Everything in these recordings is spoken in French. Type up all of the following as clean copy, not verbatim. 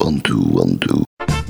One, two, one, two.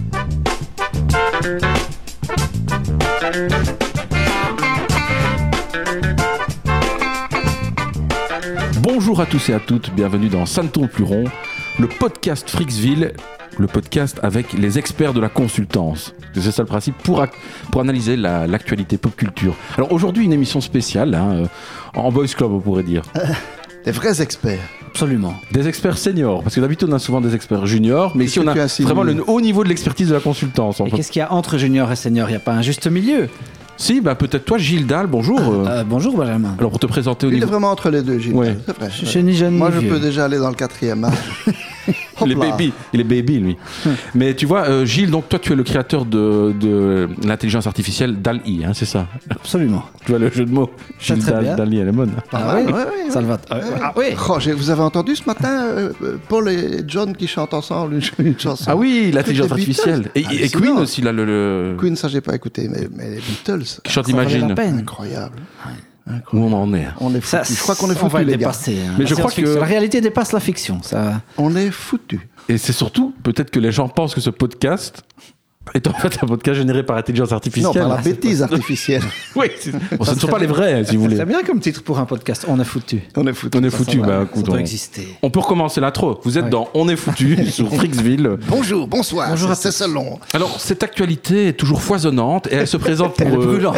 Bonjour à tous et à toutes, bienvenue dans Ça ne tourne plus rond, le podcast Fricksville, le podcast avec les experts de la consultance. C'est ça le principe, pour analyser l'actualité pop culture. Alors aujourd'hui, une émission spéciale, en boys club on pourrait dire. Des vrais experts. Absolument. Des experts seniors, parce que d'habitude on a souvent des experts juniors, mais ici on a vraiment le haut niveau de l'expertise de la consultance. Et qu'est-ce qu'il y a entre junior et senior ? Il n'y a pas un juste milieu ? Si, peut-être toi Gilles Dalle, bonjour. Bonjour Benjamin. Alors pour te présenter au Il est niveau... vraiment entre les deux, Gilles. Ouais. C'est vrai. Je suis ni jeune Moi, ni je vieux. peux déjà aller dans le 4e âge. Il est baby lui. Mais tu vois, Gilles, donc toi tu es le créateur de l'intelligence artificielle DALL-E, c'est ça ? Absolument. Tu vois le jeu de mots. Gilles très bien. DALL-E, elle est bonne. Ah oui, ouais. ça le va. Ah oui. Oh, vous avez entendu ce matin Paul et John qui chantent ensemble une chanson. Ah oui, l'intelligence Les artificielle. Beatles. Et Queen aussi, là, le... Queen, ça j'ai pas écouté, mais les Beatles. qui chante Ça valait Imagine. la peine. Incroyable. Où on en est. On est Ça, foutus. Je crois qu'on est on va foutus, le les gars. dépasser. Mais La je crois que- science-fiction. La réalité dépasse la fiction. Ça... On est foutus. Et c'est surtout, peut-être que les gens pensent que ce podcast est en fait un podcast généré par intelligence Non, artificielle. par la bêtise artificielle. Oui, bon, ce ne sont pas les vrais, si vous voulez. C'est bien comme titre pour un podcast. On est foutu. On est foutus. On est foutu. Ça Écoute, doit on... exister. on peut recommencer l'intro. Vous êtes Oui. dans On est foutu sur Fricksville. Bonjour, bonsoir. Bonjour à c'est Selon. Alors, cette actualité est toujours foisonnante et elle se présente pour... Brûlante.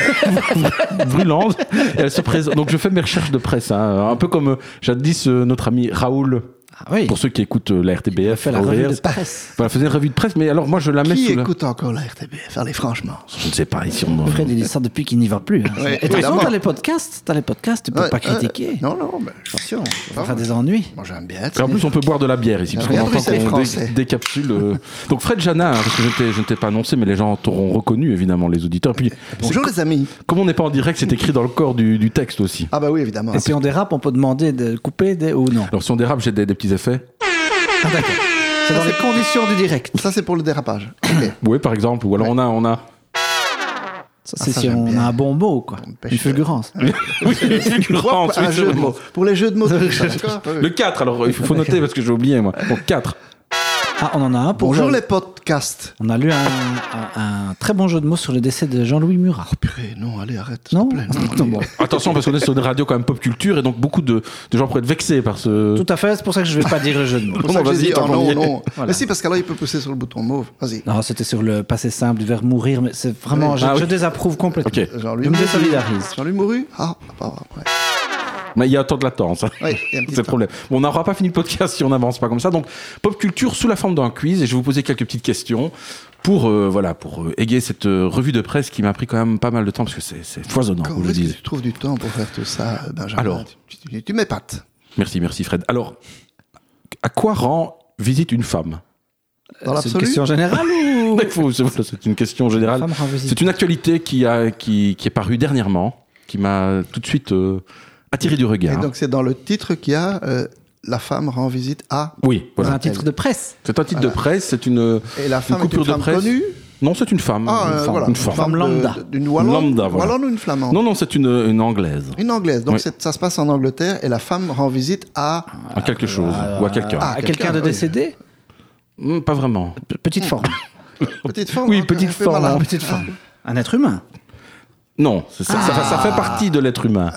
brûlante. Et elle se présente... Donc, je fais mes recherches de presse. Un peu comme jadis notre ami Raoul, Ah oui. pour ceux qui écoutent la RTBF. Fait la Raoul revue Reyes. de presse. Voilà, faisait une revue de presse, mais alors moi je la mets Qui sous la... écoute encore la RTBF? Allez, franchement. Je ne sais pas, ici on... Fred, il dit ça depuis qu'il n'y va plus. Ouais, Et de toute façon, évidemment. t'as les podcasts, tu peux pas critiquer. Non, mais Attention, ça fera des ennuis. moi j'aime bien. Et en plus, on peut boire de la bière ici, parce qu'on Regarde, entend c'est les qu'on Français. décapsule. Donc Fred Jana, parce que je ne t'ai pas annoncé, mais les gens t'auront reconnu, évidemment, les auditeurs. Puis, Bonjour les amis. comme on n'est pas en direct, c'est écrit dans le corps du texte aussi. Ah bah oui, évidemment. Et si on dérape, on peut demander de couper ou non. Alors si on dérape, j'ai des petits effets. Ah, d'accord. C'est dans les conditions du direct. Ça c'est pour le dérapage. Ok. Oui, par exemple. Ou alors on a... Ça, c'est ça, si j'aime on bien. a un bon mot, quoi. pêche- Une fulgurance. Oui, une fulgurance, oui, Un jeu de mots. Pour les jeux de mots, tout ça, d'accord. Le 4, alors il faut noter parce que j'ai oublié, moi. Donc 4. Ah, on en a un pour... Bonjour les podcasts. On a lu un très bon jeu de mots sur le décès de Jean-Louis Murat. Purée, non, allez, arrête. s'il Non, te plaît, non, allez. bon. Attention, parce qu'on est sur une radio quand même pop culture, et donc beaucoup de gens pourraient être vexés par ce... Tout à fait, c'est pour ça que je ne vais pas dire le jeu de mots. C'est pour ça que j'ai vas-y, dit, tant oh qu'on y non, est. non. Voilà. Mais si, parce qu'alors il peut pousser sur le bouton mauve. Vas-y. Non, c'était sur le passé simple du verbe mourir, mais c'est vraiment... Ah je oui. désapprouve complètement. Ok. Jean-Louis Je me Mouru. désolidarise. Jean-Louis Mouru. Ah, pas grave. Ouais. Mais il y a un temps de latence. Oui, il y a un petit C'est le temps. problème. Bon, on n'aura pas fini le podcast si on n'avance pas comme ça. Donc, pop culture sous la forme d'un quiz. Et je vais vous poser quelques petites questions pour égayer cette revue de presse qui m'a pris quand même pas mal de temps parce que c'est foisonnant, Comment vous le est-ce que dites. tu trouves du temps pour faire tout ça, Benjamin? Alors. Tu m'épates. Merci Fred. Alors, à quoi rend visite une femme ? Dans C'est une l'absolu. question générale ou... C'est une question générale. Femme rend visite. C'est une actualité qui est parue dernièrement, qui m'a tout de suite attiré du Et regard. donc c'est dans le titre qu'il y a la femme rend visite à. Oui, C'est voilà. un titre de presse. C'est un titre de presse, c'est une Et la femme est coupure une de femme presse. connue. Non, c'est une femme. Voilà. Une femme. Femme lambda. D'une wallonne. Lambda, voilà. Wallonne ou une flamande? Non, c'est une anglaise. Une anglaise. Donc Oui. ça se passe en Angleterre et la femme rend visite à. À quelque chose, ou à quelqu'un. Ah, À quelqu'un de oui. décédé. Pas vraiment. Petite forme. Petite forme. Oui, hein, petite un peu forme. malade. Petite forme. Un être humain. Non, ça fait partie de l'être humain.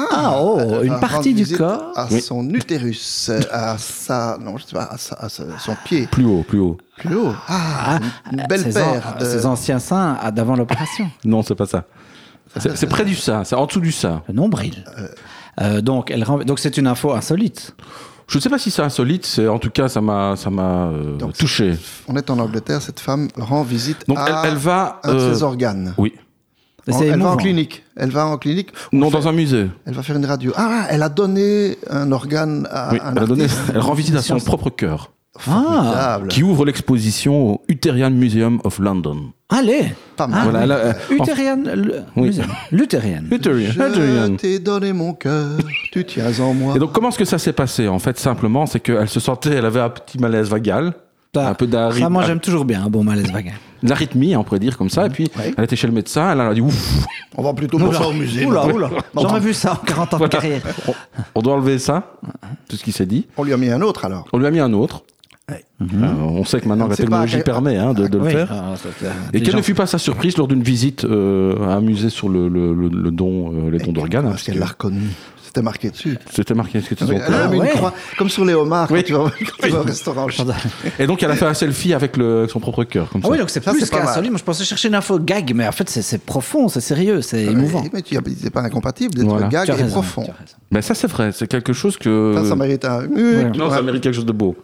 Elle une va partie rendre du visite corps. à Oui. son utérus, à sa, non, je sais pas, à son pied. Plus haut. Plus haut. Une belle paire de. Ses anciens seins d'avant l'opération. Non, c'est pas ça. C'est près du sein, c'est en dessous du sein. Le nombril. Donc c'est une info insolite. Je ne sais pas si c'est insolite, en tout cas ça m'a Donc, touché. On est en Angleterre, cette femme rend visite Donc à elle va un de ses organes. Oui. Et c'est Elle va en émouvant. clinique. Elle va en clinique. Non, dans un musée. Elle va faire une radio. Ah, elle a donné un organe à Oui, un elle a donné. artiste. Elle rend visite à son propre cœur, Formidable. qui ouvre l'exposition au Uterian Museum of London. Allez. Pas mal. Voilà, elle a- Luthérienne. Oui. Luthérienne. Uterian. Je Uterian. t'ai donné mon cœur, tu tiens en moi. Et donc, comment est-ce que ça s'est passé ? En fait, simplement, c'est qu'elle se sentait, elle avait un petit malaise vagal, un peu Ça, moi, j'aime toujours bien un bon malaise vagal. d'arythmie, on pourrait dire comme ça. Et puis, Ouais. elle était chez le médecin, elle a dit ouf, On va plutôt pour ça au musée. Oula, non oula. J'en ai vu ça en 40 ans de Voilà. carrière. on doit enlever ça, tout ce qui s'est dit. On lui a mis un autre alors. On lui a mis un autre. On sait que maintenant On la sait pas technologie à quel- permet de le Oui. faire. Ah, Et quelle ne fut pas sa surprise lors d'une visite à un musée sur le don, les dons d'organes, hein, Parce qu'elle l'a reconnu. C'était marqué dessus. c'était marqué ce que tu Oui, disais. elle a mis ouais. une croix, comme sur les homards, Oui. quand tu vas au restaurant. Et donc elle a fait un selfie avec son propre cœur, comme Ah ça. oui, donc c'est Ça, plus c'est pas qu'un mal. solide. Moi, je pensais chercher une info gag, mais en fait, c'est profond, c'est sérieux, c'est émouvant. Oui, mais c'est pas incompatible d'être Voilà. gag Tu as et raison, profond. tu as raison. Mais ça c'est vrai, c'est quelque chose que... Ça mérite un... Non, ça mérite quelque chose de beau.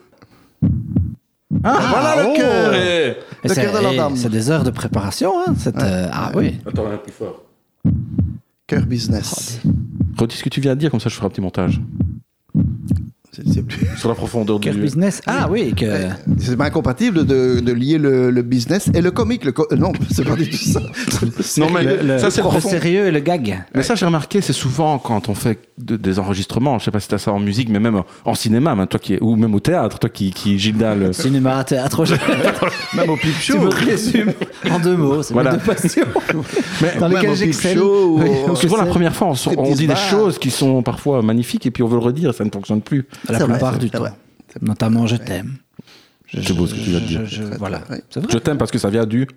Voilà le cœur. Eh. Et Le c'est cœur de la dame. c'est des heures de préparation, hein. Ah oui. Attends, un plus fort. Cœur business. Redis ce que tu viens de dire, comme ça je ferai un petit montage. C'est plus... Sur la profondeur du... Cœur business. Ah oui, que. C'est pas incompatible de lier le business et le comique. Non, c'est pas du tout ça. Non, mais ça c'est le profond. sérieux et le gag. Mais ça, j'ai remarqué, c'est souvent quand on fait des enregistrements, je sais pas si t'as ça en musique, mais même en cinéma, même ou même au théâtre, toi qui Gilda, Cinéma, théâtre, Même au pipe tu show. me résumes en 2 mots, c'est Voilà. mes 2 passions. Mais Dans Même lesquelles au pipe j'excelle. show, Oui, ou- souvent la c'est- première fois, on striptease dit des bar. choses qui sont parfois magnifiques et puis on veut le redire, ça ne fonctionne plus. La C'est vrai, plupart c'est du vrai. temps. Notamment, je t'aime. C'est beau ce que tu viens de dire. Voilà. Oui. C'est vrai. Je t'aime parce que ça vient du...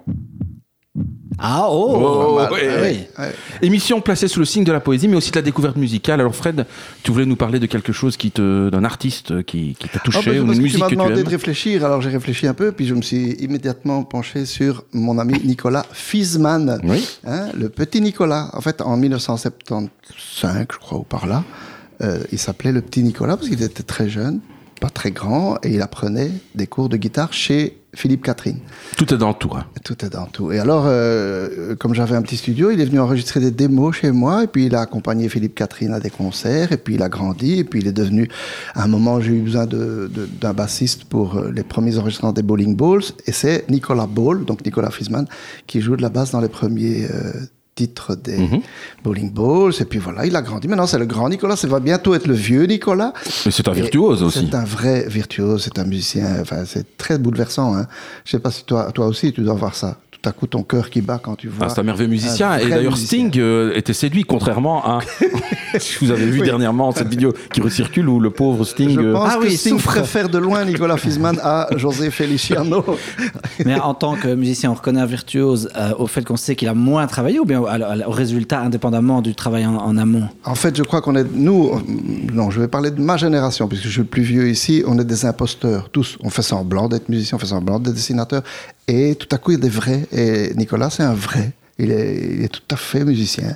Ah, Oh, Pas mal. ouais. oui. Ouais. Émission placée sous le signe de la poésie, mais aussi de la découverte musicale. Alors Fred, tu voulais nous parler de quelque chose d'un artiste qui t'a Ah, touché, ou parce une que tu musique m'as que tu demandé aimes. de réfléchir, alors j'ai réfléchi un peu, puis je me suis immédiatement penché sur mon ami Nicolas Fiesmann. Oui. Hein, le petit Nicolas. En fait, en 1975, je crois, ou par là, il s'appelait le petit Nicolas parce qu'il était très jeune, pas très grand, et il apprenait des cours de guitare chez Philippe Catherine. Tout est dans tout. Hein. Tout est dans tout. Et alors, comme j'avais un petit studio, il est venu enregistrer des démos chez moi, et puis il a accompagné Philippe Catherine à des concerts, et puis il a grandi, et puis il est devenu... À un moment, j'ai eu besoin d'un bassiste pour les premiers enregistrements des Bowling Balls, et c'est Nicolas Ball, donc Nicolas Fiesmann, qui joue de la basse dans les premiers titres des Bowling Balls, et puis voilà, il a grandi. Maintenant, c'est le grand Nicolas, ça va bientôt être le vieux Nicolas. Mais c'est un Et virtuose aussi. C'est un vrai virtuose, c'est un musicien, enfin, c'est très bouleversant. Hein. Je sais pas si toi aussi, tu dois voir ça. Tout à coup, ton cœur qui bat quand tu vois. Ah, c'est un merveilleux musicien. un Et vrai d'ailleurs, musicien. Sting était séduit, contrairement à. Si vous avez vu Oui. dernièrement cette vidéo qui recircule où le pauvre Sting. Je pense Ah que oui, Sting souffre. préfère de loin Nicolas Fiesmann à José Feliciano. Mais en tant que musicien, on reconnaît un virtuose au fait qu'on sait qu'il a moins travaillé ou bien au résultat indépendamment du travail en amont? En fait, je crois qu'on est, nous, non, je vais parler de ma génération, puisque je suis le plus vieux ici, on est des imposteurs, tous. On fait semblant d'être musicien, on fait semblant d'être dessinateur, et tout à coup, il y a des vrais. Et Nicolas, c'est un vrai. Il est tout à fait musicien.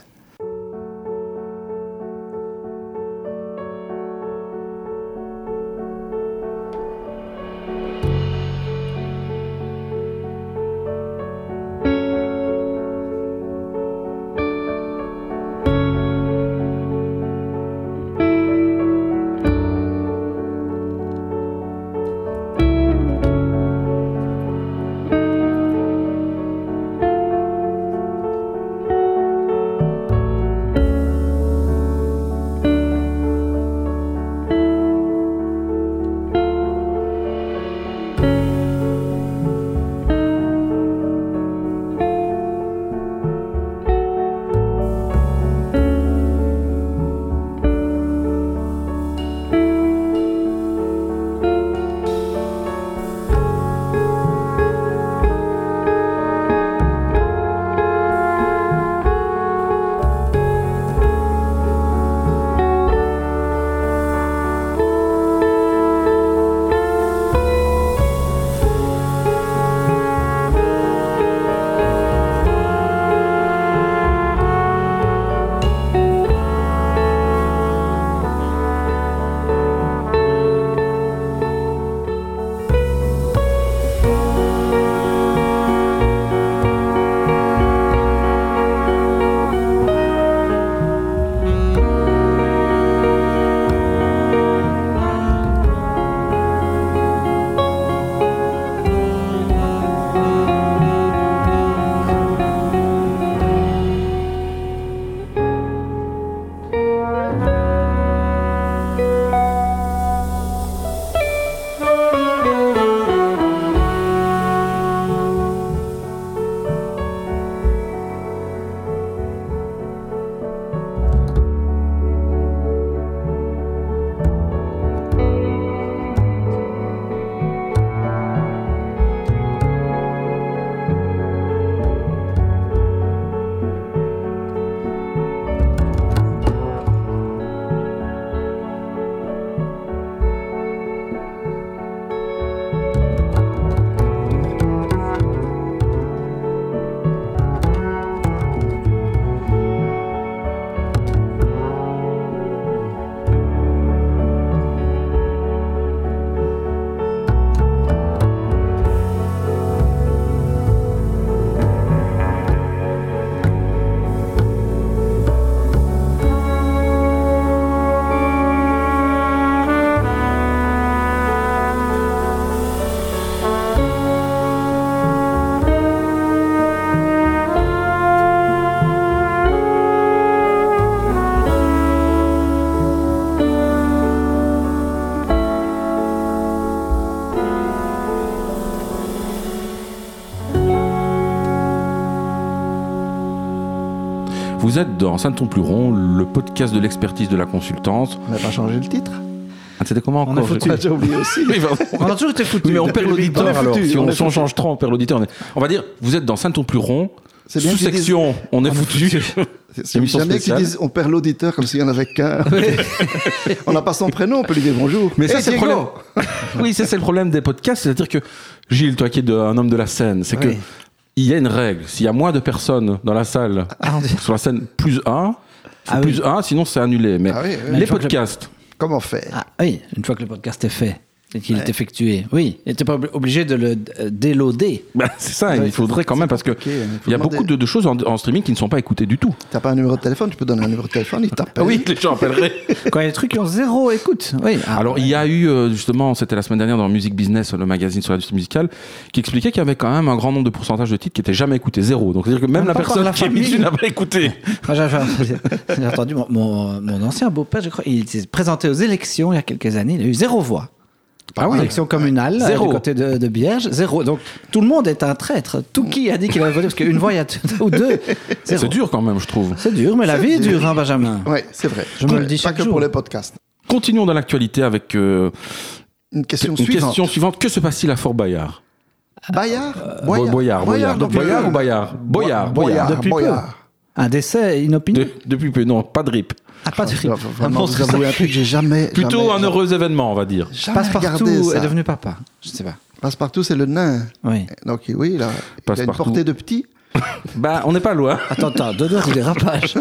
Vous êtes dans Saint-Ton-Plus-Rond, le podcast de l'expertise de la consultance. On n'a pas changé le titre. Ah, c'était comment encore? foutu. J'ai oublié aussi. Oui, pardon. On a toujours été foutus. Mais on perd l'auditeur alors. Si on foutu. change trop, on perd l'auditeur. On va dire, vous êtes dans Saint-Ton-Plus-Rond, C'est bien qu'ils sous-section, on est foutu. C'est Émission bien qu'ils spéciale. disent on perd l'auditeur comme s'il n'y en avait qu'un. On n'a pas son prénom, on peut lui dire bonjour. Mais ça, Hey, c'est le Diego. problème. Oui, ça, c'est le problème des podcasts. C'est-à-dire que, Gilles, toi qui es un homme de la scène, c'est que Oui. il y a une règle. S'il y a moins de personnes dans la salle, Ah, on dit- sur la scène, plus 1, Ah plus oui. 1, sinon c'est annulé. Mais Ah oui, oui. les Une fois que le- podcasts, Comment faire Ah oui, une fois que le podcast est fait et qu'il est effectué, oui. Et t'es pas obligé de le déloader. bah, c'est ça, Ouais, il faudrait quand même, parce que compliqué, il faut il y a demander. beaucoup de choses en streaming qui ne sont pas écoutées du tout. T'as pas un numéro de téléphone, tu peux donner un numéro de téléphone, il t'appelle. Ah oui, les gens appelleraient. Quand il y a des trucs qui ont zéro écoute. Oui. Ah, Alors, il y a eu, justement, c'était la semaine dernière dans Music Business, le magazine sur l'industrie musicale, qui expliquait qu'il y avait quand même un grand nombre de pourcentages de titres qui n'étaient jamais écoutés, zéro. Donc, c'est-à-dire que même Même la pas par personne la qui est famille. dessus n'a pas écouté. Moi, j'ai entendu mon ancien beau-père, je crois, il s'est présenté aux élections il y a quelques années, il a eu zéro voix. Ah oui. Élection communale, Zéro. du côté de Bierge, zéro. Donc tout le monde est un traître. Tout qui a dit qu'il avait voté, parce qu'une voix, il y a ou deux. Zéro. C'est dur quand même, je trouve. C'est dur, mais la vie est dure, hein, Benjamin. Oui, c'est vrai. Je me le dis Pas chaque que jour. pour les podcasts. Continuons dans l'actualité avec Une question une suivante. question suivante. Que se passe-t-il à Fort Bayard? Bayard Boyard. donc, Boyard ou Bayard? Boyard. Boyard. Depuis peu. Boyard. Un décès inopiné. Depuis peu, non, pas de rip. Ah, pas de Je dois un vraiment monstre vous avouer un truc, j'ai jamais. Plutôt un heureux événement, on va dire. Jamais regardé Passepartout ça. est devenu papa. Je sais pas. Passepartout, c'est le nain. Oui. Donc oui, il a une Passepartout. portée de petit. Bah, on n'est pas loin. Attends, deux doigts de dérapage.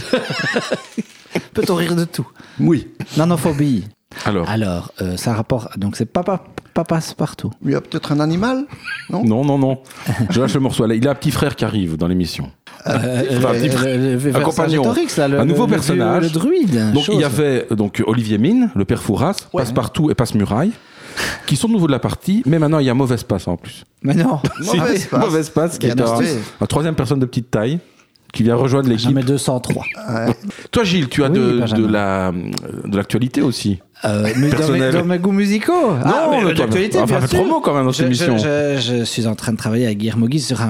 Peut-on rire de tout? Oui. Nanophobie. Alors, Ça rapporte. Donc c'est papa Passepartout. Il y a peut-être un animal. Non. non. Je lâche le morceau. Il a un petit frère qui arrive dans l'émission. Enfin, un petit frère. Un compagnon. Un nouveau personnage. Le druide. Donc, il y avait Olivier Mine, le père Fouras, Passepartout et Passe-Muraille, qui sont nouveaux de la partie, mais maintenant il y a Mauvaise Passe en plus. Mais non. Mauvaise Passe. Mauvaise Passe, qui est Bien astuce. un troisième personne de petite taille, qui vient rejoindre l'équipe. Jamais 203. Ouais. Toi, Gilles, tu as Oui, Benjamin. de l'actualité aussi. Mais Personnel. dans mes goûts musicaux. Non, mais toi, l'actualité, enfin, bien fais sûr. promo quand même dans cette émission. Je suis en train de travailler avec Guillermo Guise sur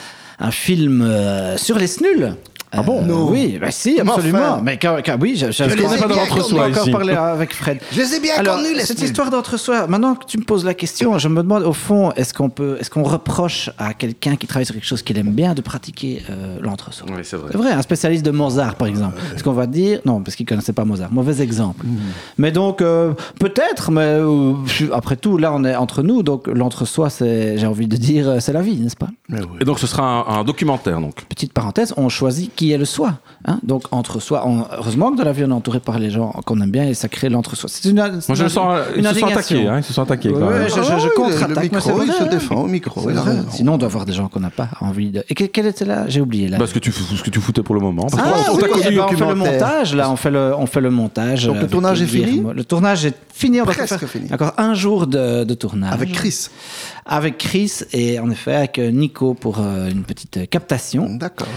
un film sur les snuls. Ah bon? Non. Oui, bah si, Comment absolument. faire Mais oui, Parce qu'on n'est pas dans l'entre-soi On a encore ici. parlé avec Fred. Je les ai bien Alors, connus, les cette snuls. histoire d'entre-soi, maintenant que tu me poses la question, je me demande au fond, est-ce qu'on reproche à quelqu'un qui travaille sur quelque chose qu'il aime bien de pratiquer l'entre-soi? Oui, c'est vrai. C'est vrai, un spécialiste de Mozart, par exemple. Est-ce qu'on va dire... Non, parce qu'il ne connaissait pas Mozart. Mauvais exemple. Mais donc, peut-être, mais après tout, là, on est entre nous, donc l'entre-soi, j'ai envie de dire, c'est la vie, n'est-ce pas? Mais oui. Et donc, ce sera un documentaire, donc. Petite parenthèse, on choisit qui est le soi. Hein, donc, entre-soi. Heureusement que dans la vie, on est entouré par les gens qu'on aime bien et ça crée l'entre-soi. C'est Moi, je le sens, ils se sont attaqués, hein, ils se sont attaqués quand Ouais, même. je contre-attaque, Le mais c'est micro, il vrai, se hein. défend au micro. C'est Il a vrai. raison. Sinon, on doit voir des gens qu'on n'a pas envie de... Et quel était là? J'ai oublié là. Parce que ce que tu foutais pour le moment. Parce Ah, qu'on oui, t'a oui, connu eh ben, on fait le documentaire. montage, là, on fait le montage. Donc, le avec tournage est fini Guillermo. Le tournage est fini, on va Presque faire fini. encore un jour de tournage. Avec Chris. Avec Chris et en effet avec Nico pour une petite captation. D'accord.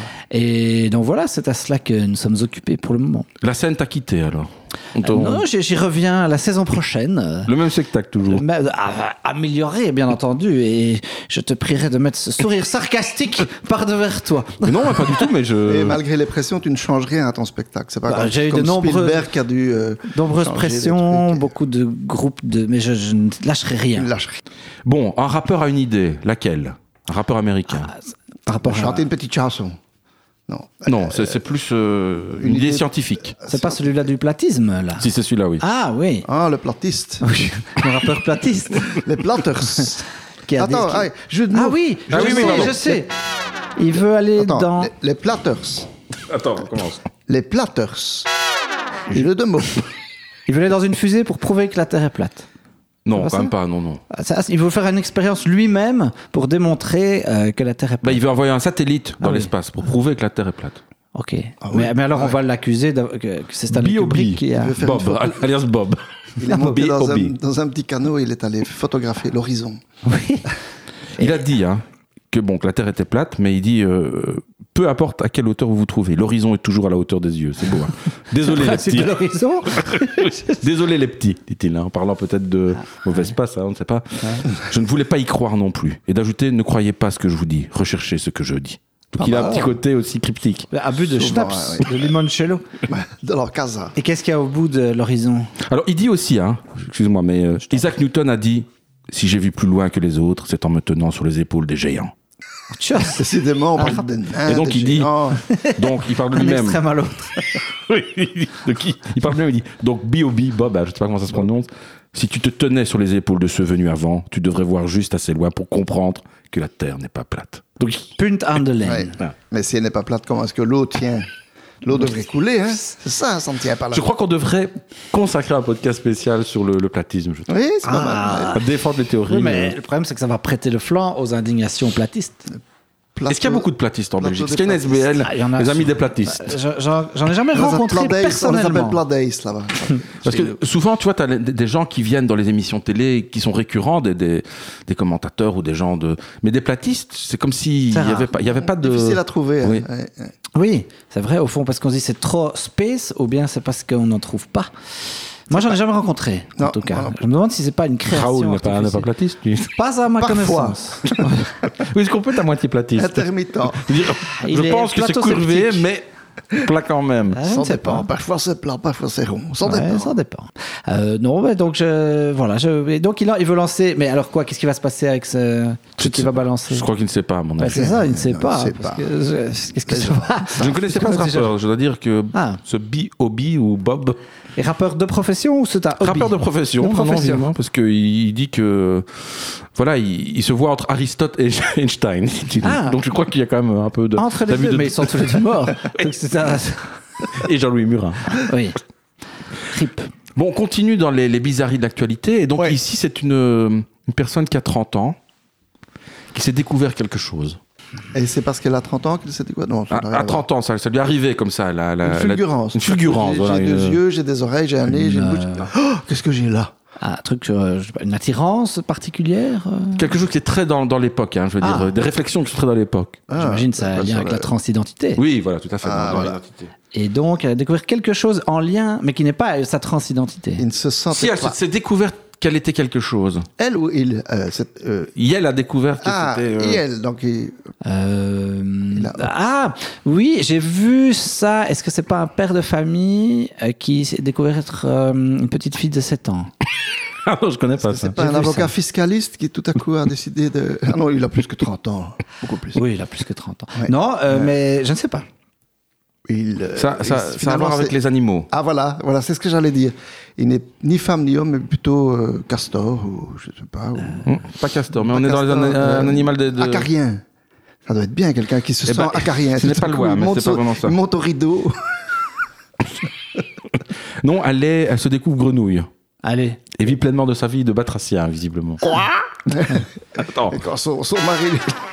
Et donc voilà, c'est à cela que nous sommes occupés pour le moment. La scène t'a quitté alors. Non, j'y reviens la saison prochaine. Le même spectacle toujours. Mais, amélioré, bien entendu, et je te prierai de mettre ce sourire sarcastique par-devers toi. Mais non, pas du tout, mais Et malgré les pressions, tu ne changes rien à ton spectacle. C'est pas Bah, comme, j'ai eu comme de nombreux- Spielberg qui a dû. Nombreuses changer pressions, des trucs. beaucoup de groupes de... Mais je ne lâcherai rien. Une lâcherie. Bon, un rappeur a une idée. Laquelle? Un rappeur américain. Par rapport à... Chanter une petite chanson. Non. Non, c'est plus une idée scientifique. C'est pas celui-là du platisme, là? Si c'est celui-là, oui. Ah oui, Ah, le platiste. le rappeur platiste. Les platters. Qui a Attends, des- ah, jeu de mots. Ah oui, Ah oui, oui, pardon. je sais. Il veut aller Attends, dans... les platters. Attends, on commence. Les platters. Jeu de mots. Il veut aller dans une fusée pour prouver que la Terre est plate. Non, pas quand ça même pas, non. Il veut faire une expérience lui-même pour démontrer que la Terre est Bah, plate. il veut envoyer un satellite dans Ah oui. l'espace pour prouver que la Terre est plate. Ok. Ah oui. Mais alors on va l'accuser que c'est Stanley Kubrick qui a... veut faire une Bob, photo. alias Bob. Il est monté Bobby. dans un petit canot et il est allé photographier l'horizon. Oui. Il a dit que la Terre était plate, mais il dit peu importe à quelle hauteur vous vous trouvez, l'horizon est toujours à la hauteur des yeux. C'est beau. Hein. Désolé les Principe petits. de l'horizon. Désolé les petits, dit-il, en parlant peut-être de mauvaise passe, on ne sait pas. Je ne voulais pas y croire non plus. Et d'ajouter, ne croyez pas ce que je vous dis, recherchez ce que je dis. Donc il a un petit côté aussi cryptique. Abus de Souvent, schnapps, ouais. de limoncello. De leur casa. Et qu'est-ce qu'il y a au bout de l'horizon? Alors il dit aussi, excuse-moi, mais Isaac Newton a dit « Si j'ai vu plus loin que les autres, c'est en me tenant sur les épaules des géants. » Décidément, on parle de nains, Et donc de il dit, géants. donc il parle de Un lui-même. extrême à l'autre. Oui, il parle de lui-même, il dit donc B.O.B. Bob, je sais pas comment ça se prononce. Si tu te tenais sur les épaules de ceux venus avant, tu devrais voir juste assez loin pour comprendre que la Terre n'est pas plate. Donc Punt aan de Ouais. lijn. Mais si elle n'est pas plate, comment est-ce que l'eau tient? L'eau devrait couler, hein? C'est ça, ça ne tient pas là. je crois qu'on devrait consacrer un podcast spécial sur le platisme. Je trouve. Oui, c'est pas mal. À défendre les théories. Oui, mais le problème, c'est que ça va prêter le flanc aux indignations platistes. Plateau- Est-ce qu'il y a beaucoup de platistes en plateau Belgique? des Est-ce qu'il y a une platistes. SBL, Ah, il y en a les amis souvent. des platistes? J'en ai jamais On les appelle rencontré Pladays, on les appelle personnellement. Pladays, là-bas. Parce que souvent, tu vois, tu as des gens qui viennent dans les émissions télé, qui sont récurrents, des commentateurs ou des gens de... Mais des platistes, c'est comme s'il C'est n'y rare. avait pas de... Difficile à trouver. Oui. Hein. Ouais. Oui, c'est vrai, au fond, parce qu'on se dit c'est trop space, ou bien c'est parce qu'on n'en trouve pas. Moi, j'en ai jamais rencontré, en Non, tout cas. moi non plus. Je me demande si c'est pas une création. Raoul n'est pas artificielle. platiste, lui. Pas à ma Parfois. connaissance. Oui, est-ce qu'on peut être à moitié platiste? Intermittent. Je veux dire, Il je est pense que c'est plateau-sceptique. curvé, mais plat quand même. Ah, je Ça ne sais dépend. pas. Parfois c'est plat, parfois c'est rond. Ça Ouais, dépend. ça dépend. Non, mais donc donc il veut lancer. Mais alors quoi? Qu'est-ce qui va se passer avec ce truc qu'il va balancer? Je crois qu'il ne sait pas, à mon Bah, avis. c'est ça, il ne sait Non, pas. il sait parce pas. que qu'est-ce que ça va? Je ne connaissais pas ce rappeur. Je dois dire que Ah. ce B.O.B. ou Bob, Et rappeur de profession ou c'est un hobby? rappeur de profession, De non, profession. évidemment, parce qu'il dit que voilà, il se voit entre Aristote et Einstein. dit-il. Ah. Donc je crois qu'il y a quand même un peu de Entre les d'abus deux, de- mais ils sont tous les deux morts. Donc c'est un... et Jean-Louis Murin. Oui. Rip. Bon, on continue dans les bizarreries de l'actualité. Et donc Ouais. ici, c'est une personne qui a 30 ans qui s'est découvert quelque chose. Et c'est parce qu'elle a 30 ans qu'elle s'est dit quoi? Non, ça n'a rien À à voir. 30 ans, ça lui est arrivé comme ça. Une fulgurance. Une fulgurance, J'ai voilà. j'ai deux yeux, j'ai des oreilles, j'ai un nez, j'ai une bouche. Oh, qu'est-ce que j'ai là? Un truc sur je sais pas, une attirance particulière Quelque chose qui est très dans l'époque, je veux dire, des réflexions qui sont très dans l'époque. J'imagine ça a un lien avec la transidentité. Oui, voilà, tout à fait. Ah, dans voilà. l'identité. Et donc, elle a découvert quelque chose en lien, mais qui n'est pas sa transidentité. Il ne se sentait Si elle pas. s'est découverte qu'elle était quelque chose. Elle ou il Elle a découvert que Ah, c'était... et elle. Donc, Ah, oui, j'ai vu ça. Est-ce que c'est pas un père de famille qui s'est découvert être une petite fille de 7 ans? Ah non, je connais pas ça. c'est pas J'ai un vu avocat ça. fiscaliste qui tout à coup a décidé de. Ah non, il a plus que 30 ans. Beaucoup plus. Oui, il a plus que 30 ans. Ouais. Non, mais je ne sais pas. Ça a à finalement, voir avec c'est- les animaux. Ah voilà, c'est ce que j'allais dire. Il n'est ni femme ni homme, mais plutôt castor ou je sais pas. Ou... Pas castor, mais Pas on est dans castor, un animal de... Acarien. Ça doit être bien quelqu'un qui se Eh sent ben, acarien. ce n'est Tout pas à le coup, loin, il mais monte c'est pas vraiment ça. Il monte au rideau. Non, elle se découvre grenouille. Allez. Et vit pleinement de sa vie de batracien, visiblement. Quoi Attends. Et quand son mari.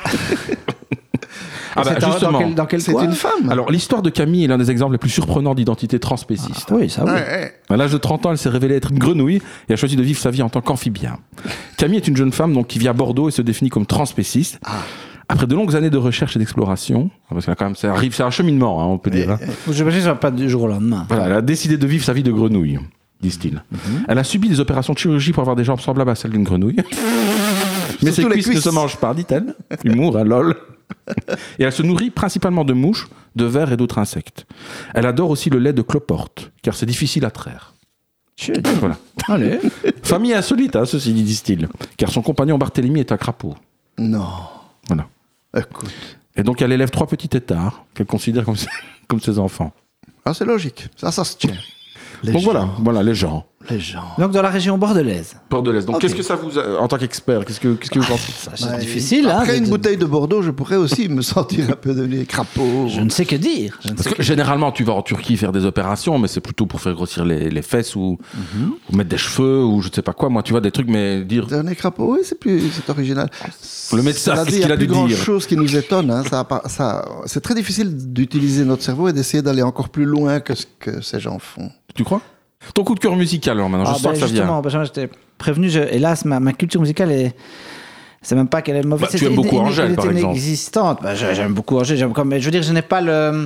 Ah bah, C'est justement. dans quel C'est coin? une femme. Alors, l'histoire de Camille est l'un des exemples les plus surprenants d'identité transspéciste. Oui, ça oui. Ouais. À l'âge de 30 ans, elle s'est révélée être une grenouille et a choisi de vivre sa vie en tant qu'amphibien. Camille est une jeune femme donc, qui vit à Bordeaux et se définit comme transspéciste. Après de longues années de recherche et d'exploration, parce qu'elle a quand même, c'est un cheminement, on peut dire. hein. J'imagine que ça va pas du jour au lendemain. Voilà, elle a décidé de vivre sa vie de grenouille, disent-ils. Elle a subi des opérations de chirurgie pour avoir des jambes semblables à celles d'une grenouille. Mais ses Surtout les cuisses ne cuisses. se mangent pas, dit-elle. Humour, hein, lol. Et elle se nourrit principalement de mouches, de vers et d'autres insectes. Elle adore aussi le lait de cloporte, car c'est difficile à traire. Chut. Voilà. Allez. Famille insolite, hein, ceci dit, disent-ils. Car son compagnon Barthélemy est un crapaud. Non. Voilà. Écoute. Et donc elle élève 3 petits têtards qu'elle considère comme ses enfants. Ah, c'est logique. Ça se tient. Les Donc gens. voilà les gens. Les gens. Donc dans la région bordelaise. Bordelaise. Donc Ok. qu'est-ce que ça vous a, en tant qu'expert, qu'est-ce que vous pensez de ça C'est Ouais, difficile, hein. Après une de- bouteille de Bordeaux, je pourrais aussi me sentir un peu devenu crapaud. Je ne sais que dire. Je ne Parce sais que généralement, tu vas en Turquie faire des opérations, mais c'est plutôt pour faire grossir les fesses ou mettre des cheveux ou je ne sais pas quoi. Moi, tu vois, des trucs, mais dire. Dernier crapaud, oui, c'est original. Le médecin, Cela dit, qu'est-ce qu'il a dû Il y a plus dire grand chose qui nous étonne. Hein. C'est très difficile d'utiliser notre cerveau et d'essayer d'aller encore plus loin que ce que ces gens font. Tu crois Ton coup de cœur musical, alors maintenant, je sens que ça vient. justement, Benjamin, j'étais prévenu. Hélas, ma culture musicale est. C'est même pas qu'elle est mauvaise. Bah, tu aimes beaucoup Angèle, par exemple. inexistante. Bah, j'aime beaucoup Angèle. Mais je veux dire, je n'ai pas le.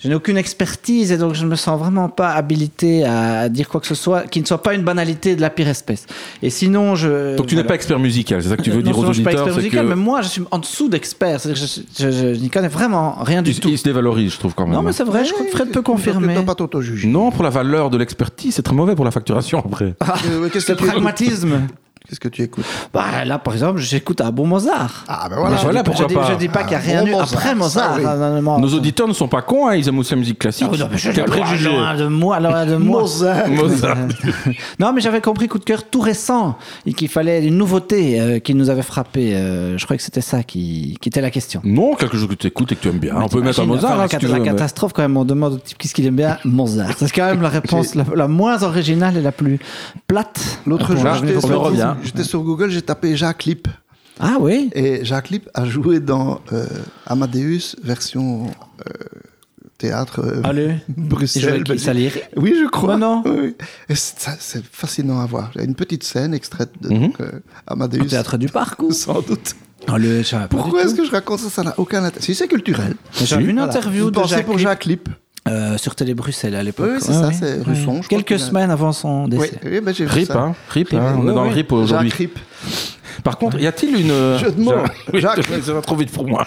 Je n'ai aucune expertise et donc je ne me sens vraiment pas habilité à dire quoi que ce soit qui ne soit pas une banalité de la pire espèce. Et sinon, Donc tu n'es pas expert musical, c'est ça que tu veux dire aux je suis pas auditeurs, expert c'est musical, que mais moi je suis en dessous d'expert. C'est-à-dire que je n'y connais vraiment rien du tout. il se dévalorise, je trouve quand même. Non, mais c'est vrai, je crois que Fred peut Tu ne confirmer. dois pas t'auto-juger. Non, pour la valeur de l'expertise, c'est très mauvais pour la facturation après. Qu'est-ce Le que tu écoutes pragmatisme. Qu'est-ce que tu écoutes? Bah, là, par exemple, j'écoute un bon Mozart. Ah ben Voilà, voilà. pourquoi pas. Je dis pas qu'il n'y a Un rien bon eu Mozart, après Mozart. ça, oui. Normalement. Nos auditeurs ne sont pas cons, hein, ils aiment aussi la musique classique. Ah, non, mais Quel préjugé. loin de moi, loin de moi. Mozart. Mozart. Non, mais j'avais compris, coup de cœur, tout récent, et qu'il fallait une nouveauté qui nous avait frappé. Je crois que c'était ça qui était la question. Non, quelque chose que tu écoutes et que tu aimes bien. On peut mettre un Mozart, Enfin, hein, si tu veux. la mais- catastrophe, quand même, on demande au type qu'est-ce qu'il aime bien. Mozart. C'est quand même la réponse la moins originale et la plus plate. L'autre Pour jour, là, j'étais on sur, revient. j'étais sur Google, j'ai tapé Jacques Lipp. Ah oui. Et Jacques Lipp a joué dans Amadeus, version théâtre Allez. Bruxelles. Et ça lit. Oui, je crois. Mais non. Oui, oui. Et c'est fascinant à voir. Il y a une petite scène extraite de donc, Amadeus. Au théâtre du parc ou Sans doute. Allez, je savais pas Pourquoi du est-ce que je raconte ça? Ça n'a aucun intérêt. Si, c'est culturel. tout. J'ai vu une Voilà. interview Vous de pensez Jacques pour Lipp, Jacques Lipp. sur Télé Bruxelles à l'époque. Oui, c'est ça, c'est Russon, je crois Quelques qu'il a- semaines avant son Oui, décès. oui, ben, j'ai vu Rip, ça. hein, Rip, hein, on est Oui, dans le oui. Rip aujourd'hui. Jacques Lipp. Par contre, y a-t-il une. Jeu de mots. Oui, Jacques. ça va trop vite pour moi.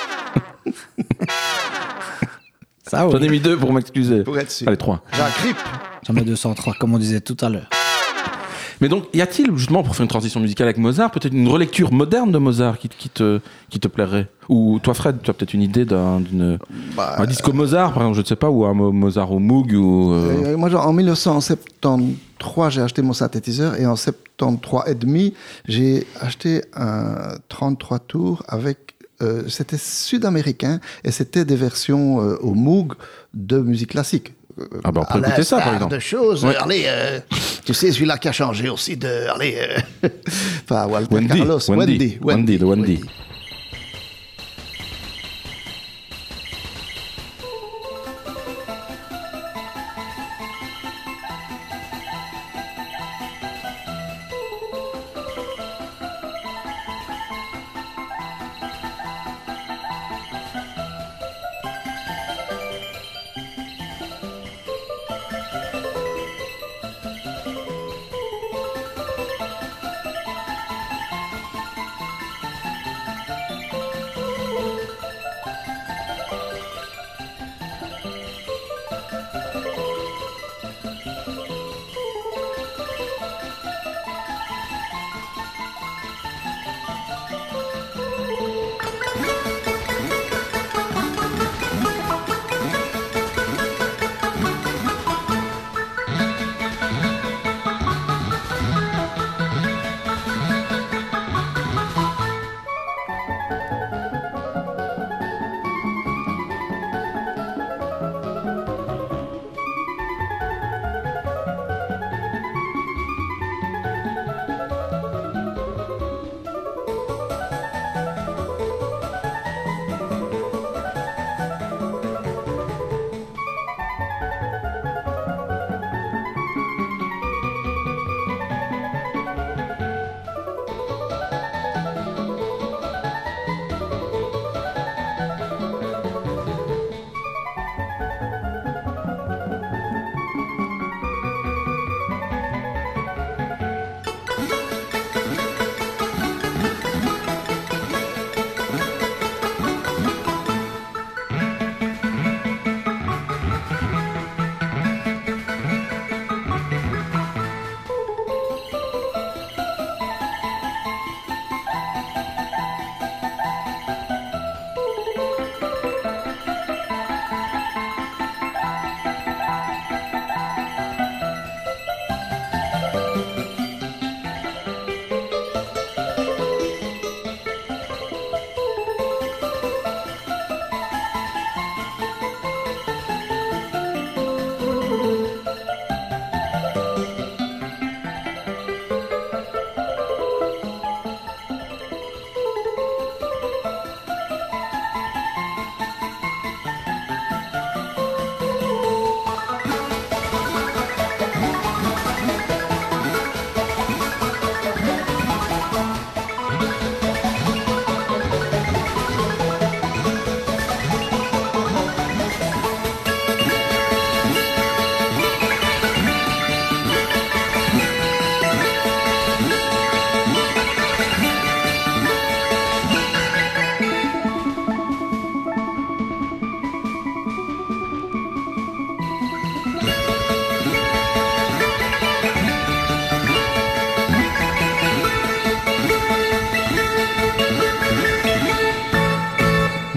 Ça, oui. J'en ai mis 2 pour m'excuser. Pour être sûr. Allez, 3. Jacques Lipp. J'en mets 203, comme on disait tout à l'heure. Mais donc, y a-t-il, justement, pour faire une transition musicale avec Mozart, peut-être une relecture moderne de Mozart qui te plairait? Ou toi, Fred, tu as peut-être une idée un disco Mozart, par exemple, je ne sais pas, ou un Mozart au Moog ou, Moi, en 1973, j'ai acheté mon synthétiseur et en 73 et demi, j'ai acheté un 33 tours avec. C'était sud-américain et c'était des versions au Moog de musique classique. Ah ben, on peut écouter ça, par exemple. De choses. Ouais. Allez, tu sais, celui-là qui a changé aussi de. Allez. Enfin, Walter Wendy, Carlos. de Wendy.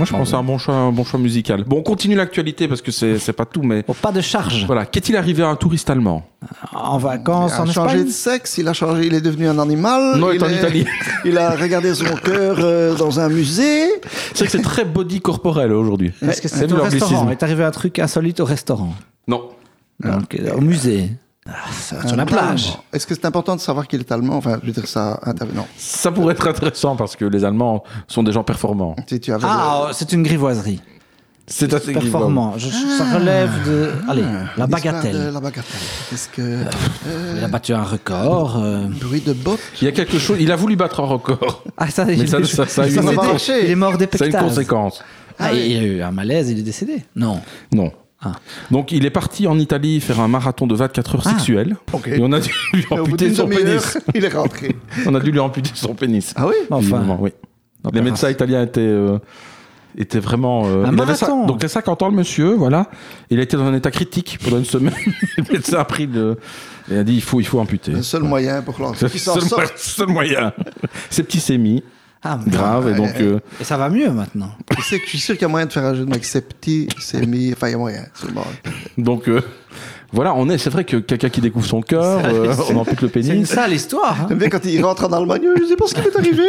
Moi, je pense que c'est un bon choix musical. Bon, on continue l'actualité parce que c'est pas tout, mais Oh, pas de charge. voilà. Qu'est-il arrivé à un touriste allemand? En vacances Il en a changé Espagne. de sexe, il est devenu un animal. Non, il est en Italie. Il a regardé son cœur dans un musée. C'est vrai que c'est très body corporel aujourd'hui. Est-ce que C'est c'est vu au leur restaurant? anglicisme. Est arrivé un truc insolite au restaurant? Non. Donc, au musée. Sur la plage. Allemand. Est-ce que c'est important de savoir qu'il est allemand? Enfin, je veux dire, ça intervenant. Ça pourrait être intéressant parce que les Allemands sont des gens performants. Si tu avais Ah, c'est une grivoiserie. C'est assez Performant. Ça relève de. Allez, la l'histoire bagatelle. de la bagatelle. Est-ce que. Il a battu un record. Bruit de bottes. Il y a quelque chose. Il a voulu battre un record. Ah, ça, Mais ça a eu Ça une, va marcher. Il est mort ça a une d'épectase. conséquence. Ah, il a eu un malaise, il est décédé. Non. Non. Ah. Donc il est parti en Italie faire un marathon de 24 heures sexuelles. Ok. Et on a dû lui Et au bout amputer d'une son demi-heure, pénis. il est rentré. On a dû lui amputer son pénis. Ah oui? Évidemment, oui. Les Opération. médecins italiens étaient vraiment. Un il avait ça, marathon. donc il a 50 ans le monsieur, voilà. Il a été dans un état critique pendant une semaine. Le médecin a pris et a dit il faut amputer. Le seul moyen pour lancer. C'est le seul moyen. Ces petits sémis Ah, graves et donc. Et ça va mieux maintenant. Tu sais que je suis sûr qu'il y a moyen de faire un jeu de mots avec ces petits, c'est mis. Enfin, il y a moyen. Donc voilà, c'est vrai que quelqu'un qui découvre son cœur, on ampute le C'est une pénis. sale histoire. Hein. J'aime bien quand il rentre en Allemagne, je sais pas ce qui m'est arrivé.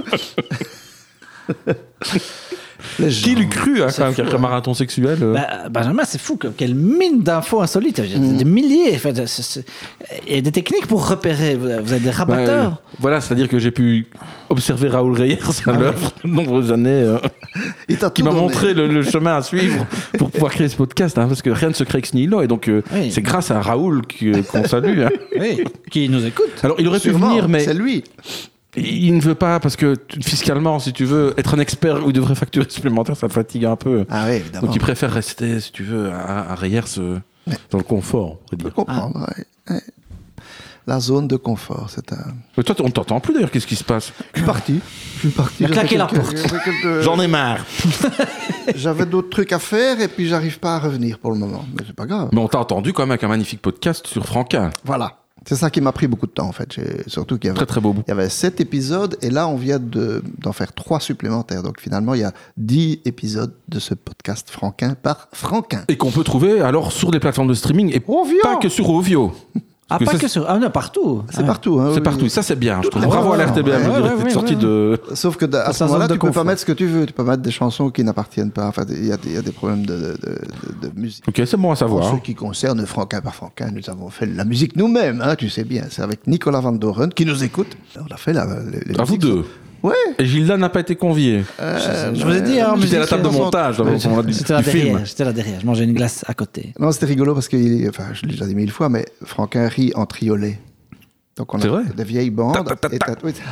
Qui l'eût cru, hein, quand même, qu'un marathon sexuel. Benjamin, c'est fou. Quelle mine d'infos insolites. Des milliers. Enfin, il y a des techniques pour repérer. Vous êtes des rabatteurs. Voilà, c'est-à-dire que j'ai pu observer Raoul Reyers à l'œuvre de nombreuses années, Il t'a qui tout m'a donné. montré le chemin à suivre pour pouvoir créer ce podcast, hein, parce que rien ne se crée ex nihilo, et donc Oui. c'est grâce à Raoul qu'on salue. Hein. Oui. Qui nous écoute. Alors il aurait pu Sûrement, venir, mais c'est lui. il ne veut pas, parce que fiscalement, si tu veux, être un expert où il devrait facturer supplémentaire, ça le fatigue un peu. Ah oui, évidemment. Donc il préfère rester, si tu veux, à Reyers dans le confort, on pourrait Je peux dire. comprendre. Ouais. La zone de confort, c'est un. Mais toi, on t'entend plus d'ailleurs, qu'est-ce qui se passe? Je suis parti. Il a claqué la porte. J'en ai marre. J'avais d'autres trucs à faire et puis j'arrive pas à revenir pour le moment. Mais c'est pas grave. Mais on t'a entendu quand même avec un magnifique podcast sur Franquin. Voilà. C'est ça qui m'a pris beaucoup de temps en fait. Surtout qu'il y avait, Très très beau bout. il y avait 7 épisodes et là on vient d'en faire 3 supplémentaires. Donc finalement il y a 10 épisodes de ce podcast Franquin par Franquin. Et qu'on peut trouver alors sur des plateformes de streaming et Ovio. pas que sur Ovio. Ah, Parce pas ça, que sur. Ah, non, partout. C'est partout. Hein, c'est oui, partout. oui. Ça, c'est bien, je trouve. Ah, Bravo à ouais, l'RTBF ouais, de ouais, cette ouais, sortie ouais. de. Sauf que à ce Ça moment-là, zone de tu peux pas confort. mettre ce que tu veux. Tu peux mettre des chansons qui n'appartiennent pas. Enfin, il y a des problèmes de musique. Ok, c'est bon à En savoir. ce qui concerne Franquin par Franquin, nous avons fait la musique nous-mêmes, hein, tu sais bien. C'est avec Nicolas Van Doren qui nous écoute. On a fait les À vous musiques deux. Ouais. Et Gilda n'a pas été convié. Je vous ai dit, hein, J'étais à la musique, table de musique, montage au moment du J'étais là film. derrière. J'étais là derrière. Je mangeais une glace à côté. Non, c'était rigolo parce que, enfin, je l'ai déjà dit 1000 fois, mais Franquin rit en triolet. Donc on C'est a vrai des vieilles bandes. Ta, ta, ta, ta. Oui.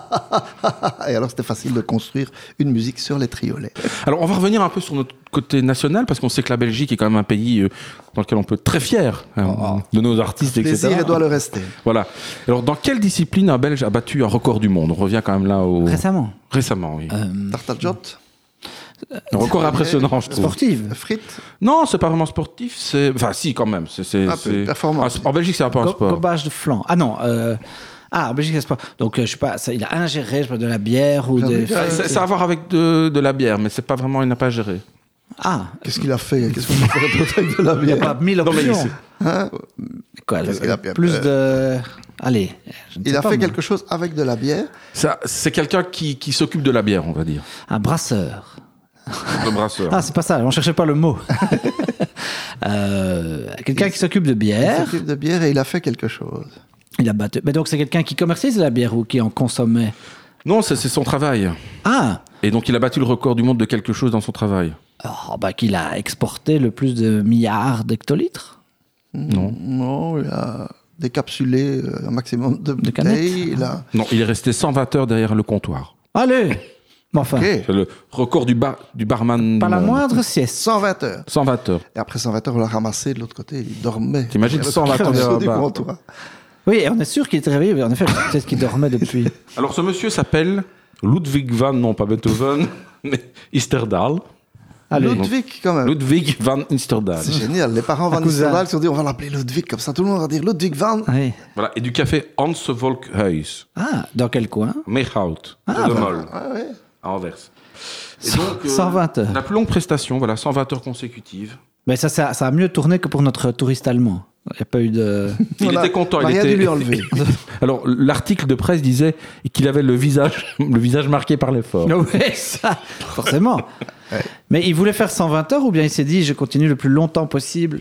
Et alors c'était facile de construire une musique sur les triolets. Alors, on va revenir un peu sur notre côté national, parce qu'on sait que la Belgique est quand même un pays dans lequel on peut être très fier de nos artistes, Le etc. plaisir et doit le rester. Voilà. Alors, dans quelle discipline un Belge a battu un record du monde? On revient quand même là au. Récemment. Récemment, oui. Tartajot, Un record impressionnant, je trouve. Sportive. frites, Non, c'est pas vraiment sportif. Enfin, si, quand même. Un peu, performance. En Belgique, c'est un peu un sport. Gobage de flanc. Ah non. En Belgique, c'est pas. Donc, je sais pas, il a ingéré je sais pas, de la bière ou des. Ça a à voir avec de la bière, mais c'est pas vraiment, il n'a pas géré. Ah, qu'est-ce qu'il a fait? Qu'est-ce qu'on peut faire avec de la il n'y a bière? pas 1000 Non, mais options. Hein? Quoi, Qu'est-ce qu'il a fait? plus de. Allez. je ne Il sais a pas, fait moi. quelque chose avec de la bière. C'est quelqu'un qui s'occupe de la bière, on va dire. Un brasseur. Le brasseur. Ah, c'est pas ça, on cherchait pas le mot. Quelqu'un qui s'occupe de Il bière. s'occupe de bière et il a fait quelque chose. Il a battu. Mais donc, c'est quelqu'un qui commercialise la bière ou qui en consommait? Non, c'est son travail. Ah! Et donc, il a battu le record du monde de quelque chose dans son travail. Oh, bah, qu'il a exporté le plus de milliards d'hectolitres. Non. Non, il a décapsulé un maximum de canettes. bouteilles. Il a... Non, il est resté 120 heures derrière le comptoir. Allez! Mais enfin, Ok. C'est le record du barman. pas du la monde. moindre sieste. 120 heures. 120 heures. Et après 120 heures, on l'a ramassé de l'autre côté. Il dormait. T'imagines Il avait 120 le heures dessous derrière du un bar. comptoir. Oui, et on est sûr qu'il était réveillé. mais En effet, peut-être qu'il dormait depuis. Alors, ce monsieur s'appelle Ludwig van, non pas Beethoven, mais Isterdal. Allez. Ludwig, quand même. Ludwig van Isterdal. C'est génial. Les parents Van cousin. Nistelrooy se sont dit on va l'appeler Ludwig. Comme ça, tout le monde va dire Ludwig Van. Oui. Voilà. Et du café Hans Volkhuis. Ah, dans quel coin? Meerhout. Ah, de bah. Mol. Ouais, ouais. à Anvers. Et donc, 120 heures. La plus longue prestation, voilà, 120 heures consécutives. Mais ça a mieux tourné que pour notre touriste allemand. Il n'y a pas eu de... Il était content. On a rien dû lui enlever. Alors, l'article de presse disait qu'il avait le visage marqué par l'effort. Oui, ça, forcément. Ouais. Mais il voulait faire 120 heures ou bien il s'est dit je continue le plus longtemps possible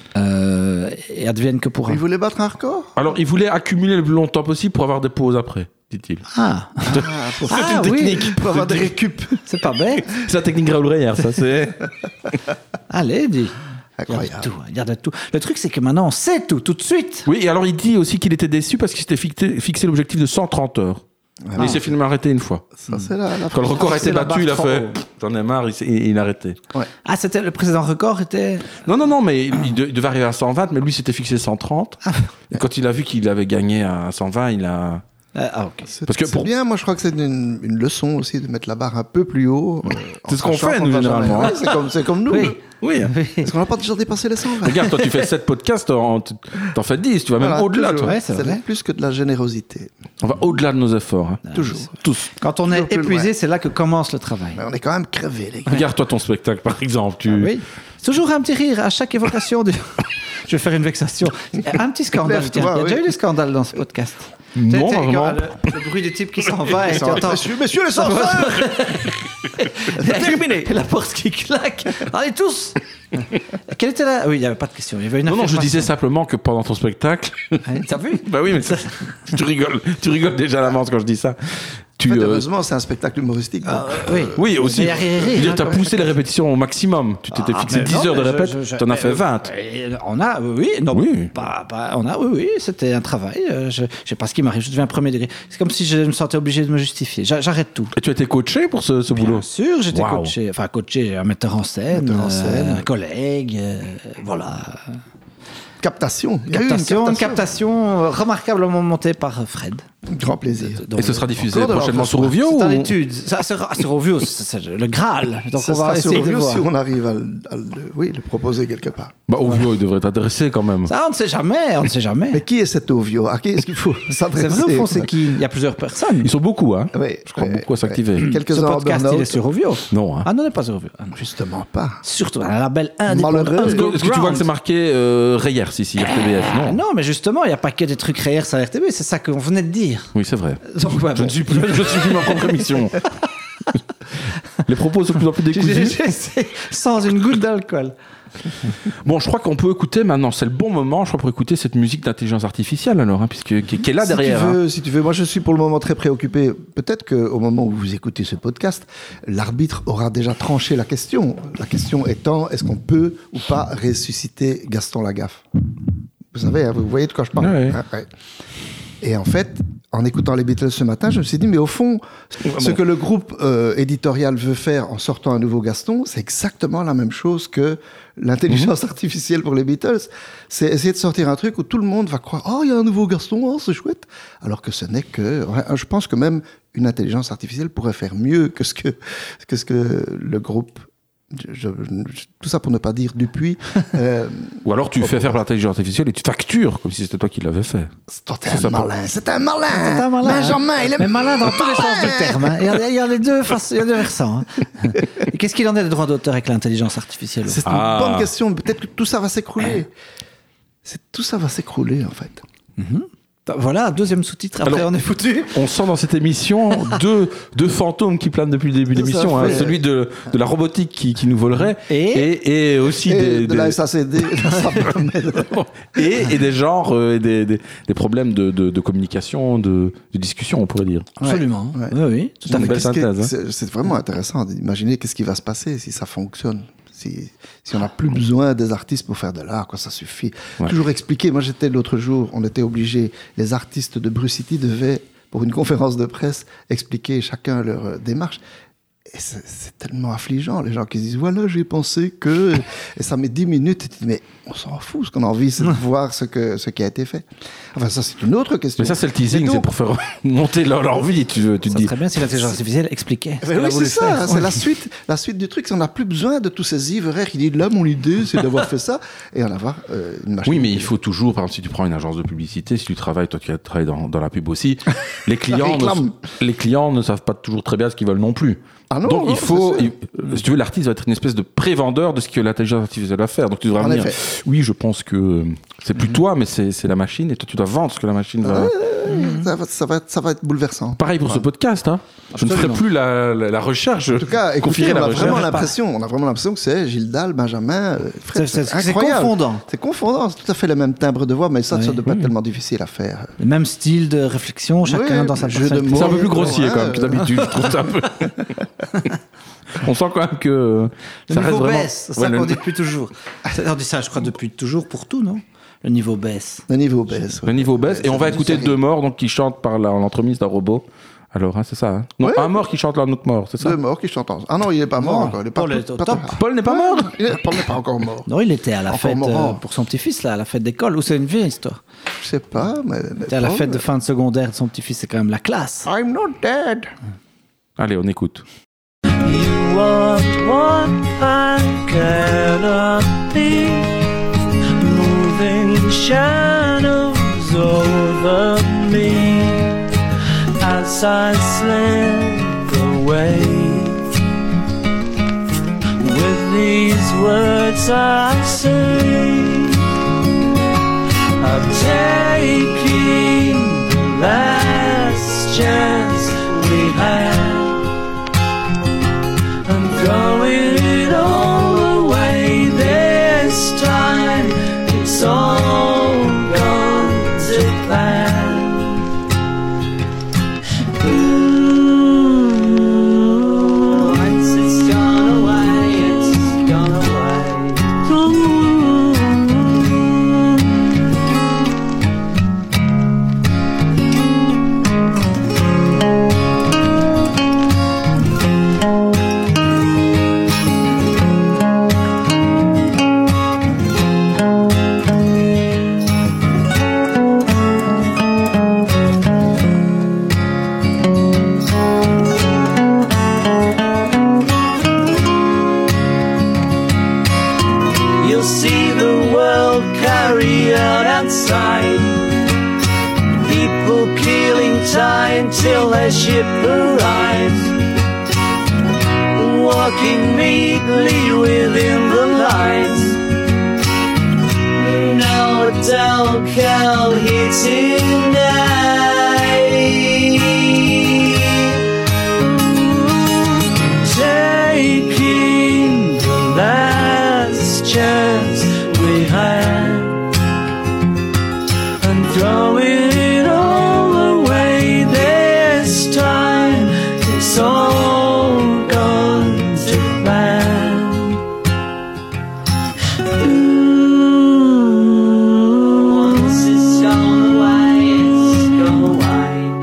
et advienne que pourra. Il voulait battre un record. Alors, il voulait accumuler le plus longtemps possible pour avoir des pauses après, dit-il. Ah, Pour C'est Ah, une oui. technique. pour avoir des récup. c'est pas bête. C'est la technique Raoul Reyer, ça, c'est... Allez, dis. Incroyable. Regarde tout. Le truc, c'est que maintenant, on sait tout de suite. Oui, et alors il dit aussi qu'il était déçu parce qu'il s'était fixé l'objectif de 130 heures. Mais il s'est finalement arrêté une fois. Ça, c'est la Quand le record a été c'est la battu, il a barre fait trop « T'en as marre », il a arrêté. Ah, c'était le précédent record était... Non, mais il devait arriver à 120, mais lui s'était fixé 130. Et quand il a vu qu'il avait gagné à 120, il a... ok. Parce que C'est bien, moi je crois que c'est une leçon aussi de mettre la barre un peu plus haut. C'est ce qu'on fait, nous, nous, généralement. Ouais, c'est comme nous. Oui. Oui. Parce qu'on n'a pas déjà dépassé les 120. Regarde, toi, tu fais 7 podcasts, t'en fais 10, tu vas même Voilà, au-delà, toujours. toi. Ouais, c'est vrai. plus que de la générosité. On va au-delà de nos efforts. Hein. Toujours. Tous. Quand on est Toujours plus épuisé, loin. c'est là que commence le travail. Mais on est quand même crevés, les gars. Regarde-toi ton spectacle, par exemple. Oui. Toujours un petit rire à chaque évocation du... Je vais faire une vexation. Un petit scandale. Lève-toi, Tiens. Il y a déjà oui. eu des scandales dans ce podcast. Non, Tu sais, vraiment. le bruit du type qui s'en va et tu entends... Messieurs les censeurs. Terminé. La porte qui claque. Allez tous. Quelle était la... Oui, il n'y avait pas de question. Il y avait une Non, je affirmation. disais simplement que pendant ton spectacle... T'as vu? Bah oui, mais tu rigoles déjà à l'avance quand je dis ça. En fait, heureusement, c'est un spectacle humoristique. donc. Oui. Oui, aussi. Il y a rire, Je veux dire, hein, t'as quand poussé les répétitions au maximum. Tu t'étais fixé mais 10 non, heures de mais répète, t'en as fait 20. On a, oui, non, Oui. on a, oui, c'était un travail. Je sais pas ce qui m'arrive, je deviens premier degré. C'est comme si je me sentais obligé de me justifier. J'arrête tout. Et tu as été coaché pour ce boulot? Bien sûr, j'étais Waouh. coaché. Enfin, coaché, un metteur en scène, un collègue, voilà. Captation. Il y a eu Une captation remarquablement montée par Fred. Grand plaisir. Et ce sera diffusé Encore de prochainement sur l'enfant. Ovio C'est en ou... étude. Ça sera sur Ovio, c'est le Graal. Donc Ça on va sera sur essayer de Ovio voir. si on arrive à le proposer quelque part. Bah, Ovio, il devrait t'intéresser quand même. Ça, on ne sait jamais, on ne sait jamais. Mais qui est cet Ovio? À qui est-ce qu'il faut C'est s'adresser? vrai, au fond, c'est qui? Il y a plusieurs personnes. Ils sont beaucoup, hein. Oui, Je crois beaucoup à s'activer. Ce Quelques-uns en podcast, il est burn-out. sur Ovio. Non, hein. Ah non, il n'est pas sur Ovio. Ah, non. Justement pas. Surtout un label indépendant. Malheureux. Est-ce que tu vois que c'est marqué Reyers ici, RTBF? Ah, Non. non, mais justement, il n'y a pas que des trucs Reyers à RTB, c'est ça qu'on venait de dire. Oui, c'est vrai. Donc, ouais, Je ne suis plus ma propre émission. Les propos sont de plus en plus décousus. sans une goutte d'alcool. Bon, je crois qu'on peut écouter maintenant, c'est le bon moment, je crois, pour écouter cette musique d'intelligence artificielle, alors, hein, puisque qui est là derrière. Si tu veux, moi je suis pour le moment très préoccupé. Peut-être qu'au moment où vous écoutez ce podcast, l'arbitre aura déjà tranché la question. La question étant, est-ce qu'on peut ou pas ressusciter Gaston Lagaffe? Vous savez, hein, vous voyez de quoi je parle. Ouais. Hein, ouais. Et en fait, en écoutant les Beatles ce matin, je me suis dit, mais au fond, ce que le groupe éditorial veut faire en sortant un nouveau Gaston, c'est exactement la même chose que l'intelligence artificielle pour les Beatles. C'est essayer de sortir un truc où tout le monde va croire, oh, il y a un nouveau Gaston, oh, c'est chouette. Alors que ce n'est que... Je pense que même une intelligence artificielle pourrait faire mieux que ce que le groupe... tout ça pour ne pas dire Dupuis. Ou alors tu fais faire par l'intelligence artificielle et tu factures comme si c'était toi qui l'avais fait. C'est un malin. C'est un malin. Benjamin, il est Mais malin dans tous les sens du terme. Hein. Il y a les deux faces, il y a deux versants. Hein. Et qu'est-ce qu'il en est des droits d'auteur avec l'intelligence artificielle? C'est une bonne question. Peut-être que tout ça va s'écrouler. Tout ça va s'écrouler, en fait. Voilà, deuxième sous-titre. Après, Alors, on est foutu. On sent dans cette émission deux fantômes qui planent depuis le début de l'émission. Hein, celui de la robotique qui nous volerait et aussi de la SACD. et des genres et des problèmes de communication, de discussion, on pourrait dire. Absolument. Ouais. Oui, tout à Une fait. belle synthèse. C'est vraiment intéressant d'imaginer qu'est-ce qui va se passer si ça fonctionne. Si on n'a plus besoin des artistes pour faire de l'art, quoi, ça suffit. Ouais. Toujours expliquer. Moi, j'étais l'autre jour, on était obligés, les artistes de Bruce City devaient, pour une conférence de presse, expliquer chacun leur démarche. Et c'est tellement affligeant, les gens qui disent voilà, j'ai pensé que. Et ça met 10 minutes, et tu dis mais on s'en fout, ce qu'on a envie, c'est de voir ce qui a été fait. Enfin, ça, c'est une autre question. Mais ça, c'est le teasing, c'est pour faire monter leur vie, tu te dis. Ça serait bien si l'intelligence artificielle expliquait. Oui, c'est ça, c'est la suite du truc. On n'a plus besoin de tous ces ivraires qui disent là, mon idée, c'est d'avoir fait ça, et en avoir une machine. Oui, mais il faut toujours, par exemple, si tu prends une agence de publicité, si tu travailles, toi qui travailles dans la pub aussi, les clients ne savent pas toujours très bien ce qu'ils veulent non plus. Ah non, donc non, si tu veux, l'artiste va être une espèce de pré-vendeur de ce que l'intelligence artificielle va faire. Donc tu devras dire, oui, je pense que c'est plus toi, mais c'est la machine, et toi tu dois vendre ce que la machine va. Ça va être bouleversant. Pareil pour ce podcast, hein. Je ne ferai plus la recherche. En tout cas, écoutez, on a vraiment l'impression que c'est Gilles-Dalle, Benjamin, Fred. C'est confondant. C'est confondant, c'est tout à fait le même timbre de voix, mais ça ne doit pas être tellement difficile à faire. Le même style de réflexion, chacun dans sa personnalité. C'est un peu plus grossier quand même que d'habitude, je trouve ça un peu. On sent quand même que le ça niveau reste vraiment... baisse, c'est ça qu'on dit depuis toujours. On dit ça, je crois, depuis toujours pour tout, non? Le niveau baisse. Le niveau baisse. Le niveau baisse. Et on va écouter deux morts donc, qui chantent par l'entremise d'un robot. Alors, hein, c'est ça. Hein. Non, un mort qui chante un autre mort, c'est ça? Deux morts qui chantent. Ah non, il n'est pas mort encore. Paul n'est pas mort? Paul n'est pas encore mort. Non, il était à la fête pour son petit-fils, là, à la fête d'école. Ou c'est une vieille histoire? Je sais pas, mais c'était à la fête de fin de secondaire de son petit-fils, c'est quand même la classe. I'm not dead. Allez, on écoute. You want what I cannot be, moving shadows over me as I slip away. With these words I say, I'm taking the last chance we had. Going all the way this time, it's all gone to plan. Once it's gone away, it's gone away. You'll see the world carry out outside, people killing time till their ship arrives, walking neatly within the lines. No Delcal here tonight, taking the last chance we had and throwing it all away this time. It's all gone to plan. Once it's gone away, it's gone away.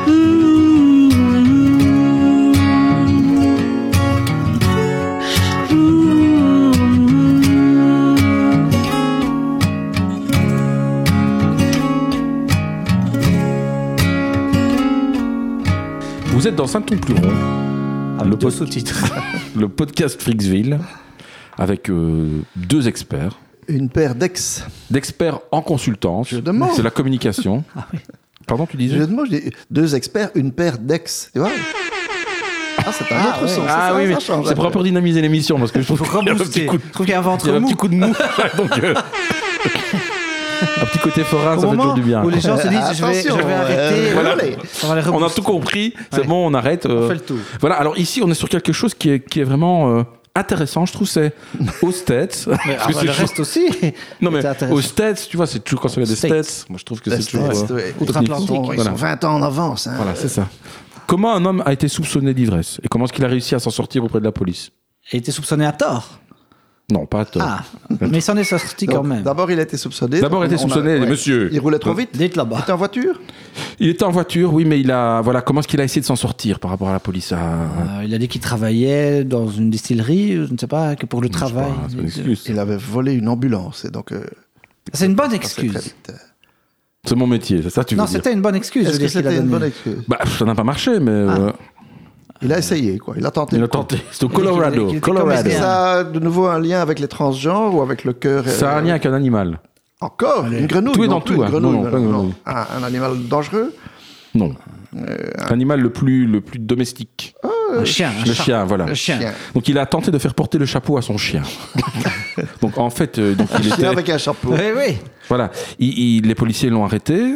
Vous êtes dans Saint-Ton-Plus-Rond, Deux sous-titres. le podcast Frixville, avec deux experts. Une paire D'experts en consultance. Je demande. C'est la communication. Ah oui. Pardon, tu disais? Je dis deux experts, une paire d'ex. Tu vois? Ah, c'est un autre son. Ah oui, mais c'est pour un peu dynamiser l'émission, parce que je trouve qu'il y a un petit coup de, Je trouve qu'il y a un ventre il y a un mou. petit coup de mou. Donc, un petit côté forain, ça fait toujours du bien. Où les gens se disent je vais arrêter. Voilà. On va les On a repousser. tout compris, c'est Ouais. bon, on arrête. On fait le tour. Voilà, alors ici, on est sur quelque chose qui est vraiment intéressant, je trouve, c'est aux States. Mais Parce que c'est le toujours- reste aussi. Non, mais c'est intéressant. aux States, tu vois, c'est toujours quand il y a des States. Moi, je trouve que c'est toujours. Outre-Atlantique. Ils Voilà. sont 20 ans en avance. Hein. Voilà, c'est ça. Comment un homme a été soupçonné d'ivresse et comment est-ce qu'il a réussi à s'en sortir auprès de la police? Il était soupçonné à tort. Non, pas à tort. Ah, mais il s'en est sorti quand même. D'abord, il a été soupçonné. D'abord, il était soupçonné, monsieur. Il roulait trop vite. Dites Il là-bas. était en voiture. Il était en voiture, oui, mais comment est-ce qu'il a essayé de s'en sortir par rapport à la police Il a dit qu'il travaillait dans une distillerie, je ne sais pas, que pour le travail. C'est pas une excuse. Il avait volé une ambulance. Et donc, C'est une bonne ça s'est très excuse. vite. C'est mon métier, c'est ça que tu veux Non, dire. c'était une bonne excuse. je Est-ce veux que dire, qu'il a c'était une donné. bonne excuse? Bah, ça n'a pas marché, mais Il a essayé, quoi. Il a tenté. il a le coup. tenté. C'est au Colorado. qu'il était Colorado. Est-ce que ça a de nouveau un lien avec les transgenres ou avec le cœur? Ça a un lien avec un animal. Encore une grenouille. Tout est non dans plus, tout, une hein. grenouille, Non, pas une grenouille. Un animal dangereux. Non. L'animal le plus domestique. Un chien, un Le chat. chien, voilà. Le chien. Chien. Donc il a tenté de faire porter le chapeau à son chien. Donc en fait, il Chien était... avec un chapeau. Oui, oui. Voilà. Les policiers l'ont arrêté.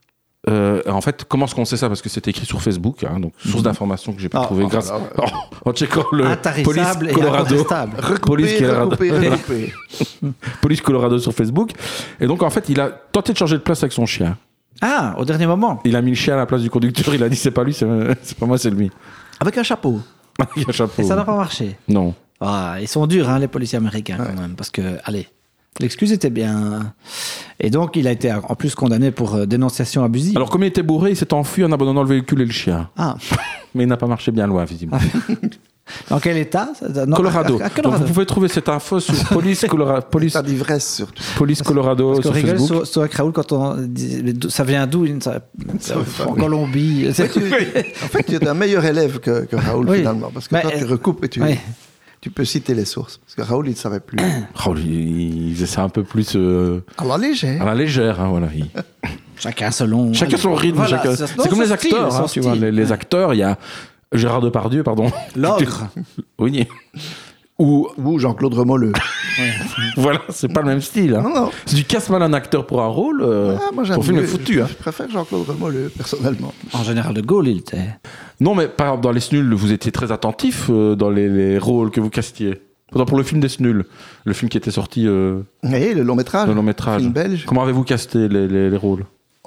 En fait, comment est-ce qu'on sait ça? Parce que c'était écrit sur Facebook, hein, donc source d'information que j'ai pu trouver grâce en checkant le Intarissable Police et Colorado. incontestable. Police Colorado. Recoupé. Police Colorado sur Facebook. Et donc en fait, il a tenté de changer de place avec son chien. Ah, au dernier moment. Il a mis le chien à la place du conducteur. Il a dit c'est pas lui, c'est pas moi, c'est lui. Avec un chapeau. Il a un chapeau. Et ça n'a pas marché. Non. Ah, ils sont durs, hein, les policiers américains, quand même. Parce que, allez, l'excuse était bien. Et donc, il a été en plus condamné pour dénonciation abusive. Alors comme il était bourré, il s'est enfui en abandonnant le véhicule et le chien. Ah, Mais il n'a pas marché bien loin, visiblement. dans quel état? Non, Colorado. à Donc Colorado. vous pouvez trouver cette info sur Police État d'ivresse, surtout. Colorado Parce qu'on sur rigole Facebook. sur avec Raoul quand on dit mais ça vient d'où en Colombie. En fait, tu es un meilleur élève que Raoul, Oui. finalement. Parce que Mais, toi, tu recoupes et oui. tu peux citer les sources. Parce que Raoul, il ne savait plus. Oh, il faisait ça un peu plus À la légère. à la légère. Hein, voilà. Chacun selon. Chacun son rythme. Voilà, chacun- ça- C'est non, comme son les style, acteurs. son Hein, tu vois, style. les acteurs, il y a Gérard Depardieu, pardon. L'ogre. Oui. Ou Ou Jean-Claude Remoleux. voilà, c'est pas le même style. Hein. Non, non. Si tu casses mal un acteur pour un rôle, Moi, j'aime ton film est mieux. foutu. Hein. Je préfère Jean-Claude Remoleux, personnellement. En général de Gaulle, il était. Non, mais par exemple, dans les Snuls, vous étiez très attentif dans les rôles que vous castiez. Par exemple, pour le film des Snuls, le film qui était sorti, le Et le long métrage. long métrage. Film belge. Comment avez-vous casté les rôles?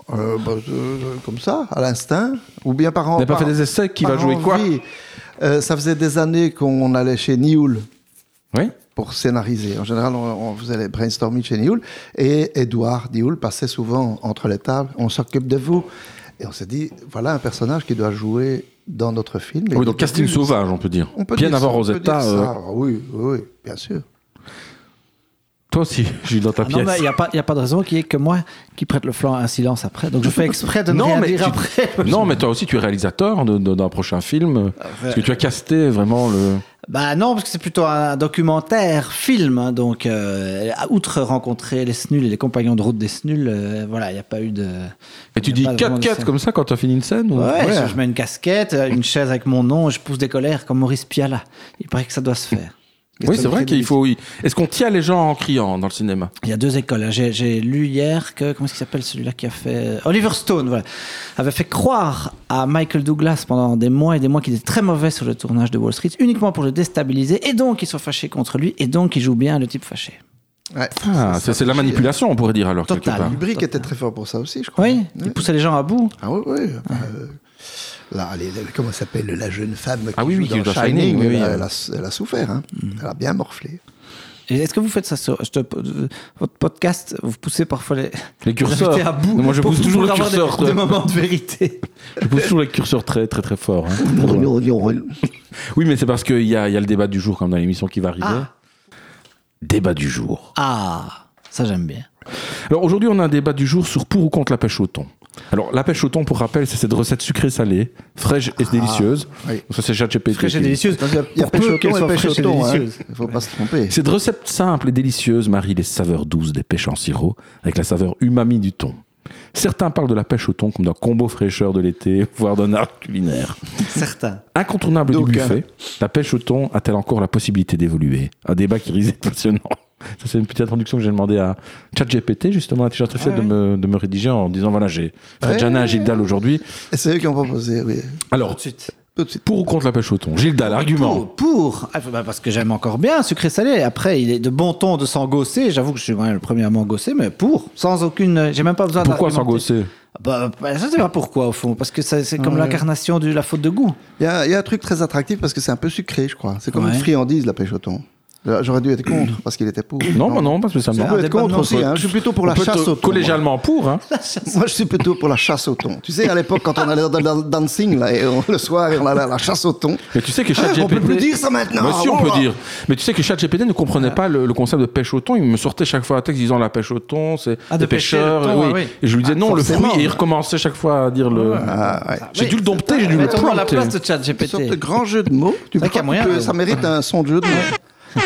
Comme ça, à l'instinct. Ou bien par Vous n'avez pas fait des essais? Qui va jouer quoi? Ça faisait des années qu'on allait chez Nioul Oui. pour scénariser. En général, on faisait les brainstorming chez Nioul. Et Édouard Nioul passait souvent entre les tables. On s'occupe de vous. Et on s'est dit, voilà un personnage qui doit jouer dans notre film. Et Oui, donc au casting début, sauvage, on peut dire. on peut Bien dire avant ça, on peut Rosetta. dire ça. Oui, bien sûr. Toi aussi, j'ai eu dans ta Ah non, pièce. mais il n'y a pas de raison qu'il y ait que moi qui prête le flanc à un silence après. Donc je fais exprès de ne rien dire après. Non, mais toi aussi, tu es réalisateur d'un prochain film. Parce que tu as casté vraiment le. Bah non, parce que c'est plutôt un documentaire, film. Hein, donc, outre rencontrer les Snuls et les compagnons de route des Snuls, voilà, il n'y a pas eu de. Et tu il y dis a pas vraiment de 4-4 scène. comme ça quand tu as fini une scène ou... Ouais, je mets une casquette, une chaise avec mon nom, et je pousse des colères comme Maurice Pialat. Il paraît que ça doit se faire. Oui, c'est vrai qu'il faut. Est-ce qu'on tient les gens en criant dans le cinéma? Il y a deux écoles. J'ai lu hier que, comment est-ce qu'il s'appelle celui-là qui a fait... Oliver Stone, voilà. Avait fait croire à Michael Douglas pendant des mois et des mois qu'il était très mauvais sur le tournage de Wall Street, uniquement pour le déstabiliser, et donc il soit fâché contre lui, et donc il joue bien le type fâché. Ouais, Ah, c'est la manipulation, on pourrait dire alors. Total. quelque part. Kubrick était très fort pour ça aussi, je crois. Oui, il poussait les gens à bout. Ah oui. Là, comment ça s'appelle la jeune femme qui Ah oui, joue oui, qui dans joue dans Shining, Shining, oui, elle a souffert. Hein. Elle a bien morflé. Et est-ce que vous faites ça sur votre podcast? Vous poussez parfois Les curseurs. invités à bout. Moi, je pousse toujours le avoir curseur. des moments de vérité. Je pousse toujours les curseurs très, très, très fort. Hein. Oui, mais c'est parce qu'il y a le débat du jour, comme dans l'émission qui va arriver. Ah. Débat du jour. Ah, ça j'aime bien. Alors aujourd'hui, on a un débat du jour sur pour ou contre la pêche au thon. Alors la pêche au thon, pour rappel, c'est cette recette sucrée salée, fraîche et délicieuse. oui. Ça, c'est ChatGPT. Fraîche et délicieuse. Il y a Pour peu qu'elle soit pêche fraîche au et thon. délicieuse. Il ne faut pas se tromper. Cette recette simple et délicieuse marie les saveurs douces des pêches en sirop avec la saveur umami du thon. Certains parlent de la pêche au thon comme d'un combo fraîcheur de l'été, voire d'un art culinaire. Certains. Incontournable du D'aucuns. buffet, la pêche au thon a-t-elle encore la possibilité d'évoluer? Un débat qui risque d'être passionnant. Ça, c'est une petite introduction que j'ai demandé à ChatGPT, justement, l'intelligence artificielle, de me rédiger en disant voilà, j'ai Fred Jana et Gilles Dalle aujourd'hui. Et c'est eux qui ont proposé, oui. Alors, Tout de suite. Tout de suite. pour ou contre la pêche au thon? Gilles Dalle, argument. Pour. Ah, bah, parce que j'aime encore bien sucré-salé. Après, il est de bon ton de s'engosser. J'avoue que je suis le premier à m'engosser, mais pour. Sans aucune. J'ai même pas besoin Pourquoi d'argumenter. s'engosser? Bah, je sais pas pourquoi, au fond. Parce que c'est comme l'incarnation de la faute de goût. Il y a un truc très attractif parce que c'est un peu sucré, je crois. C'est comme Ouais. une friandise, la pêche au thon. J'aurais dû être contre parce qu'il était pour. Non, moi non, pas spécialement. Je peux être débat de contre aussi. non, Je suis plutôt pour la On peut chasse être au thon. collégialement pour. Hein. Moi, je suis plutôt pour la chasse au thon. Tu sais, à l'époque, quand on allait dans le dancing, là, le soir, on allait à la chasse au thon. Mais tu sais que ChatGPT... On peut plus dire ça maintenant. Mais si, on Oh peut là. dire. Mais tu sais que ChatGPT ne comprenait pas le concept de pêche au thon. Il me sortait chaque fois un texte disant la pêche au thon, c'est Ah, de des pêcher le pêcheurs. thon, oui. ah oui. Et je lui disais non, le forcément. fruit, et il recommençait chaque fois à dire le. Ah, ouais. J'ai dû le dompter, j'ai dû le Mettons-nous à la planter. place de Une sorte de ChatGPT. grand jeu de mots. Tu vrai vois, qu'il y a moyen de- ça mérite un son de jeu de mots.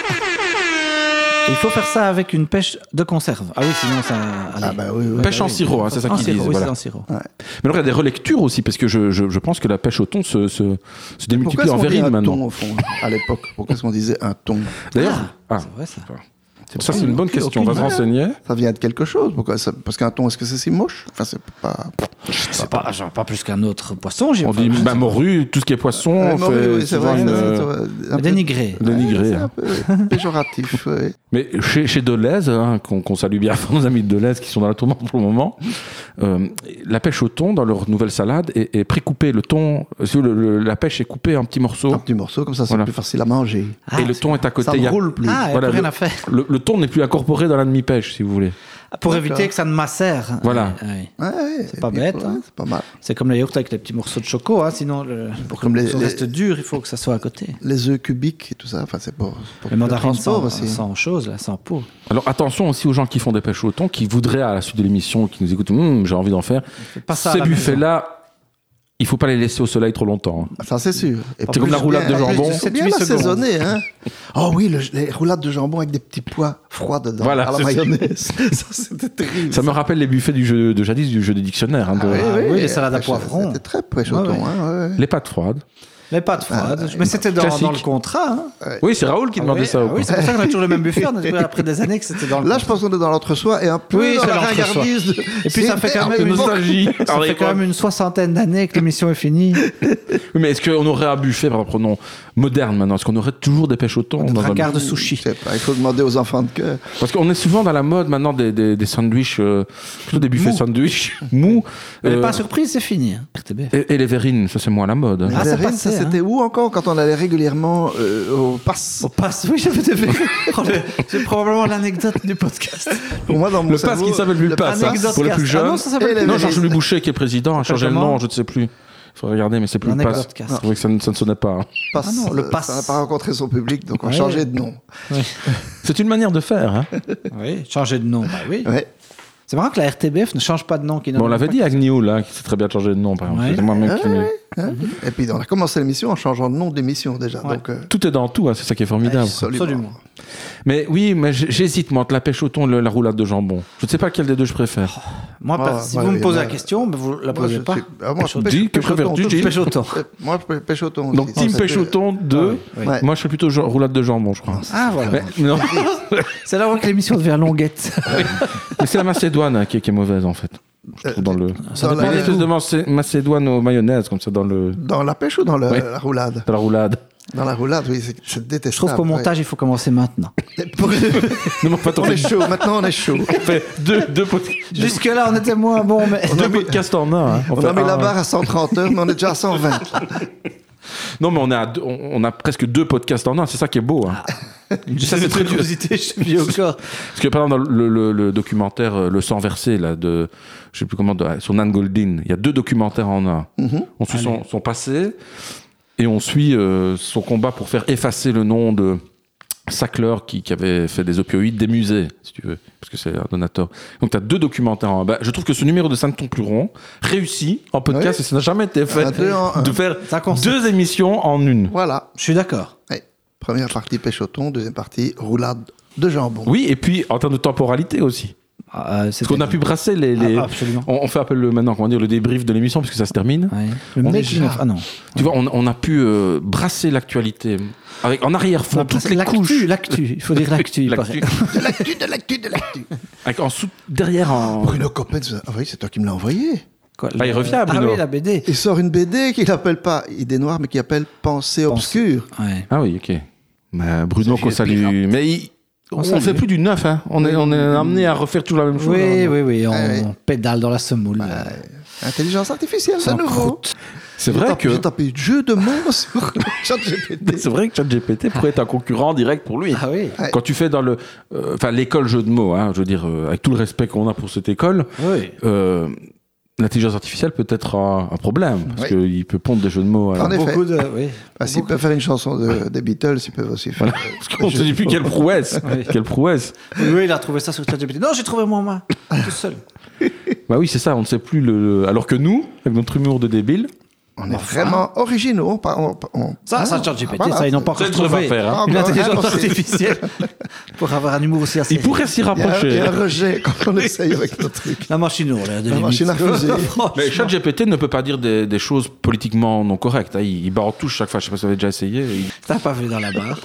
Il faut faire ça avec une pêche de conserve. Ah oui, sinon ça. Ah bah oui, oui. Pêche en sirop, hein, c'est ça En qu'ils sirop, disent. oui, Voilà. c'est en sirop. Mais alors, il y a des relectures aussi, parce que je pense que la pêche au thon se Pourquoi démultiplie est-ce en qu'on dit verrine un maintenant. thon, au fond, à l'époque? Pourquoi est-ce qu'on disait un thon? D'ailleurs, C'est vrai ça. ça c'est une bonne question, on va se renseigner. Ça vient de quelque chose. Pourquoi ça... Parce qu'un thon, est-ce que c'est si moche? Enfin, c'est pas... C'est pas, genre, pas plus qu'un autre poisson. On dit bah, morue, tout ce qui est poisson, on morue, fait oui, c'est souvent vrai. une... Un peu- Dénigré. dénigré. C'est hein. un peu péjoratif. Oui. Mais chez Deleuze, hein, qu'on salue bien nos amis de Deleuze qui sont dans la tourmente pour le moment, la pêche au thon dans leur nouvelle salade est précoupée. Le thon, la pêche est coupée en petits morceaux. Un petit morceau, comme ça, c'est Voilà. plus facile à manger. Ah, et le thon est à côté. Ça Il y ne a- roule plus. Ah, il n'y a Voilà, plus rien le- à faire. le thon n'est plus incorporé dans la demi-pêche, si vous voulez. Pour D'accord. éviter que ça ne macère. Voilà. Ouais. Ouais, C'est pas et puis, bête, ouais, hein. C'est pas mal. C'est comme les yaourts avec les petits morceaux de choco. Hein, sinon, pour que Comme le les- morceau les- reste dur, il faut que ça soit à côté. Les œufs cubiques et tout ça, enfin, c'est pour Les le mandarines transport sans, aussi. sans chose, là, sans peau. Alors attention aussi aux gens qui font des pêches au thon, qui voudraient à la suite de l'émission, qui nous écoutent, j'ai envie d'en faire. Pas ça à Ces la maison. buffets-là, il faut pas les laisser au soleil trop longtemps. hein. Ça, c'est sûr. Et C'est comme la roulade de jambon. C'est bien 7-8 secondes. assaisonné, hein. Oh oui, les roulades de jambon avec des petits pois froids dedans. Voilà, à la c'est- mayonnaise. Ça, c'était terrible. Ça me rappelle les buffets du jeu de jadis, du jeu des dictionnaires. hein, de- oui, les salades à pêche, poivrons. C'était très pêche au Ouais, thon, ouais. hein, ouais. Les pâtes froides. Les pâtes froides. Mais c'était dans Classique. le contrat. Hein. Oui, c'est Raoul qui demandait oui, ça. ah oui, c'est pour ça qu'on a toujours le même buffet. On a trouvé après des années que c'était dans le Là, je pense qu'on est dans l'entre-soi et un peu Oui, dans c'est la l'entre-soi. ringardise. Et puis ça fait quand même une nostalgie. Ça fait quand même une 60aine d'années que l'émission est finie. Oui, mais est-ce qu'on aurait un buffet, par exemple, non, moderne maintenant? Est-ce qu'on aurait toujours des pêches au thon dans un- Dracard de sushi. Je sais pas, il faut demander aux enfants de cœur. Parce qu'on est souvent dans la mode maintenant des sandwichs, plutôt des buffets Mous. sandwichs mous. Mais pas surprise, c'est fini. Hein. RTBF. Et les verrines, ça c'est moins la mode. hein. Ah, c'est Verrine, passé, ça, c'était où encore quand on allait régulièrement au pass? Au pass, oui, j'avais des C'est probablement l'anecdote du podcast. Pour moi, dans mon Le pass cerveau, qui s'appelle plus le pass, hein, Anecdote pour les plus cast. jeunes. Ah non, ça s'appelle Et les plus. Non, verrines. Jean-Louis Boucher qui est président a changé le comment nom, je ne sais plus. Il faut regarder, mais c'est plus le L'anecdote pass. cast. Je trouvais que ça ne sonnait pas. hein. pass, Ah non, le pass. Ça n'a pas rencontré son public, donc on a Ouais. changé de nom. C'est une manière de faire. Hein. Oui, changer de nom, bah oui. Ouais. C'est marrant que la RTBF ne change pas de nom. Bon, on l'avait dit à Agnew, là, qui sait très bien changer de nom, par exemple. Ouais. C'est moi-même qui me- Hein. Et puis, on a commencé l'émission en changeant de nom d'émission déjà. Ouais. Donc, Tout est dans tout, hein, c'est ça qui est formidable. absolument. Mais oui, mais j'hésite, moi, entre la pêche au thon et la roulade de jambon. Je ne sais pas lequel des deux je préfère. Moi, Ah, si ouais, vous me ouais, posez ouais. la question, mais vous la Moi, posez je pas. suis- moi, Pêche au pêche- Dis, que pêche au préfères-tu, thon, Gilles Pêche au thon. Moi, je pêche au thon. Donc, aussi. team Ça, pêche au thon, 2. Oui. Ouais. Moi, je fais plutôt roulade de jambon, je crois. Ah, voilà. Mais, non, C'est là que l'émission devient longuette. mais c'est la macédoine hein, qui est mauvaise, en fait. Je trouve dans le... Dans Il y a une espèce de macédoine aux mayonnaise, comme ça, dans la pêche ou dans Ouais. la roulade? dans la roulade. Dans la roulade, oui, c'est Je détestable. trouve qu'au montage, il faut commencer maintenant. Non, mais en fait, on On fait, est chaud, maintenant on est chaud. on fait deux Jusque-là, on était moins bon, mais. deux podcasts en un. Hein. On fait a mis la un- barre à 130 heures, mais on est déjà à 120. Non, mais on a presque 2 podcasts en un, c'est ça qui est beau. Hein. Ça, c'est très curiosité, je suis au corps. Parce que par exemple, dans le documentaire Le sang versé, là, je sais plus comment, sur Nan Goldin, il y a 2 documentaires en un. On suit son passé et on suit son combat pour faire effacer le nom de Sackler qui avait fait des opioïdes des musées, si tu veux, parce que c'est un donateur. Donc tu as 2 documentaires en un. Bah, je trouve que ce numéro de Saint-Ton-Pluron réussit en podcast Oui. et ça n'a jamais été fait Un 2 en 1. de faire Ça consiste. 2 émissions en une. Voilà. Je suis d'accord. Ouais. Première partie pêche au thon, deuxième partie roulade de jambon. Oui, et puis en termes de temporalité aussi. Parce qu'on a pu brasser les... Ah, absolument. On fait un peu maintenant, comment dire, le débrief de l'émission, parce que ça se termine. Ouais. Le On making est of- Ah non. Tu vois, on a pu brasser l'actualité en arrière-fond, toutes les couches. L'actu. Il faut dire l'actu, il paraît. L'actu. De l'actu. Avec derrière en... Bruno Coppens, ah oui, c'est toi qui me l'as envoyé. Quoi, Ah, il revient, Bruno. Ah oui, la BD. Il sort une BD qu'il appelle pas Idée Noire, mais qui appelle Pensée Obscure. Ouais. Ah oui, ok. Mais Bruno, Ça qu'on fait salue. Mais on salue. fait plus du neuf, hein. On est amené à refaire toujours la même chose. Oui, hein. oui, oui. On Ouais, ouais. pédale dans la semoule. Intelligence artificielle, Sans de nouveau. croûte. C'est vrai que J'ai tapé jeu de mots sur ChatGPT. c'est vrai que ChatGPT pourrait être un concurrent direct pour lui. Ah oui. Ouais. Quand tu fais dans le, l'école jeu de mots, hein, je veux dire, avec tout le respect qu'on a pour cette école, Oui. l'intelligence artificielle peut être un problème parce Oui. qu'il peut pondre des jeux de mots. En effet. Beaucoup de. Oui. S'ils peuvent faire une chanson des Beatles, ils peuvent aussi faire. Parce qu'on ne se dit plus quelle prouesse, Oui. quelle prouesse. Oui, il a trouvé ça sur ChatGPT. Non, j'ai trouvé moi, tout seul. Bah oui, c'est ça. On ne sait plus alors que nous, avec notre humour de débile, On est vraiment originaux. Ça, ChatGPT, voilà. ça, ils n'ont pas encore ça, ils ne devraient trouvé pas faire. Hein. une Encore intelligence impossible. artificielle pour avoir un humour aussi assez. Ils pourraient s'y Il y a rapprocher. un rejet quand on essaye avec notre truc. La machine, on l'a La machine à fuser. Mais ChatGPT ne peut pas dire des choses politiquement non correctes. Hein. Il barre en touche chaque fois. Je ne sais pas si vous avez déjà essayé. T'as pas vu dans la barre.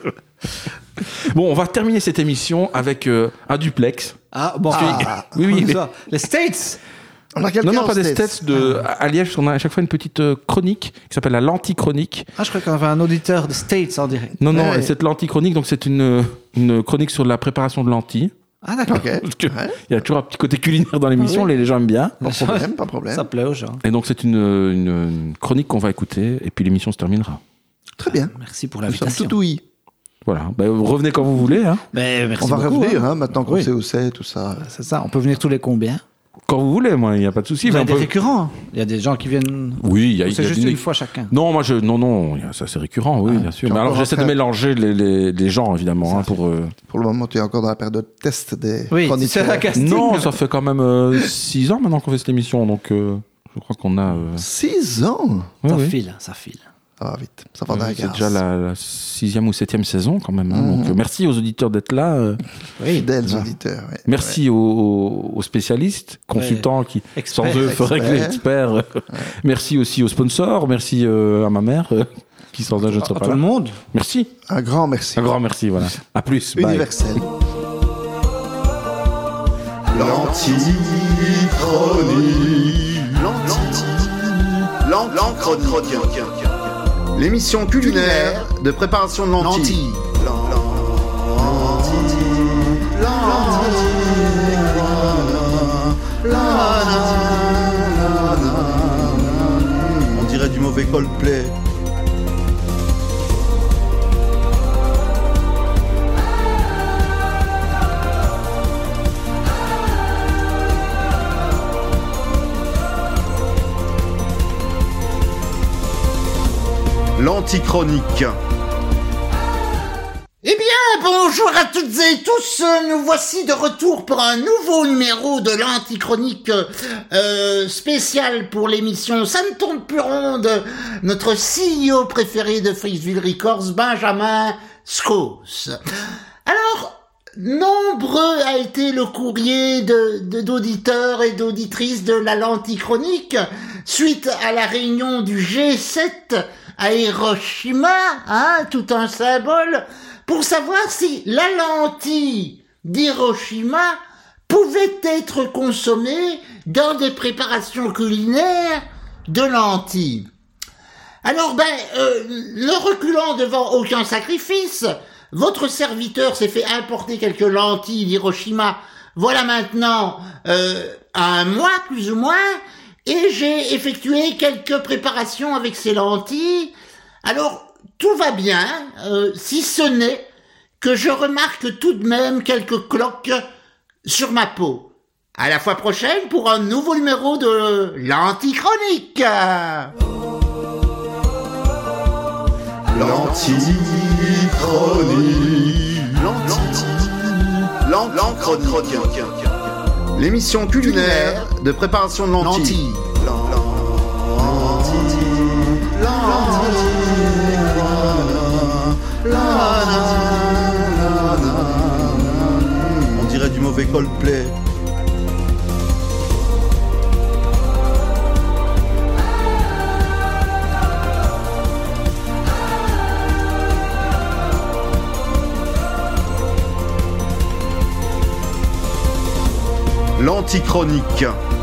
Bon, on va terminer cette émission avec un duplex. Ah, bon, Oui, oui. ça. Les States. On a quelqu'un Non, en pas des States. stats. À Liège, on a à chaque fois une petite chronique qui s'appelle la lentichronique. Ah, je crois qu'on avait un auditeur des States en direct. Non, Ouais. et cette lentichronique, donc c'est une chronique sur la préparation de lentilles. Ah, d'accord. Ok. Parce que Ouais. il y a toujours un petit côté culinaire dans l'émission, Ah oui. les gens aiment bien. Pas de problème, pas de problème. Ça plaît aux gens. Et donc c'est une chronique qu'on va écouter, et puis l'émission se terminera. Très bien. Merci pour Nous sommes l'invitation. tout ouïs. Voilà, vous revenez quand vous voulez. Hein. Mais merci On va beaucoup, revenir, hein. hein, maintenant qu'on Oui. sait où c'est, tout ça. C'est ça, on peut venir tous les combien. Quand vous voulez, moi, il n'y a pas de souci. Vous mais avez on des peut- récurrents. Hein. Il y a des gens qui viennent. Oui, il y a, Ou il c'est y a juste une- une fois chacun. Non, moi, non, ça c'est récurrent, oui, bien sûr. tu Mais es alors encore j'essaie en de train- mélanger les gens, évidemment, hein, pour... Pour le moment, tu es encore dans la période de test des Oui, chroniqueurs. c'est la casting. Non, ça fait quand même 6 ans maintenant qu'on fait cette émission, donc je crois qu'on a... 6 ans. ouais, Ça oui. file, ça file. Ça va vite. Ça va dans la C'est gare. déjà la 6e ou 7e saison quand même. Hein, donc merci aux auditeurs d'être là. Oui. Fidèles auditeurs. Ouais. Merci aux spécialistes, consultants qui, Experts. sans eux, feraient que les experts. Merci aussi aux sponsors. Merci à ma mère, qui sans elle, je ne serais À pas tout là. le monde. Merci. Un grand merci. Un grand merci, voilà. À plus. Bye. Universel. L'Antichronique. L'émission culinaire de préparation de lentilles. On dirait du mauvais Coldplay. L'Antichronique. Eh bien, bonjour à toutes et tous, nous voici de retour pour un nouveau numéro de l'Antichronique spécial pour l'émission Ça ne tourne plus rond de notre CEO préféré de Freesville Records, Benjamin Scos. Alors, nombreux a été le courrier d'auditeurs et d'auditrices de la L'Antichronique suite à la réunion du G7 à Hiroshima, hein, tout un symbole, pour savoir si la lentille d'Hiroshima pouvait être consommée dans des préparations culinaires de lentilles. Alors, ne reculant devant aucun sacrifice, votre serviteur s'est fait importer quelques lentilles d'Hiroshima, voilà maintenant un mois plus ou moins, et j'ai effectué quelques préparations avec ces lentilles. Alors, tout va bien, si ce n'est que je remarque tout de même quelques cloques sur ma peau. À la fois prochaine pour un nouveau numéro de l'Antichronique. L'Antichronique. L'émission culinaire de préparation de lentilles. On dirait du mauvais Coldplay. L'Antichronique.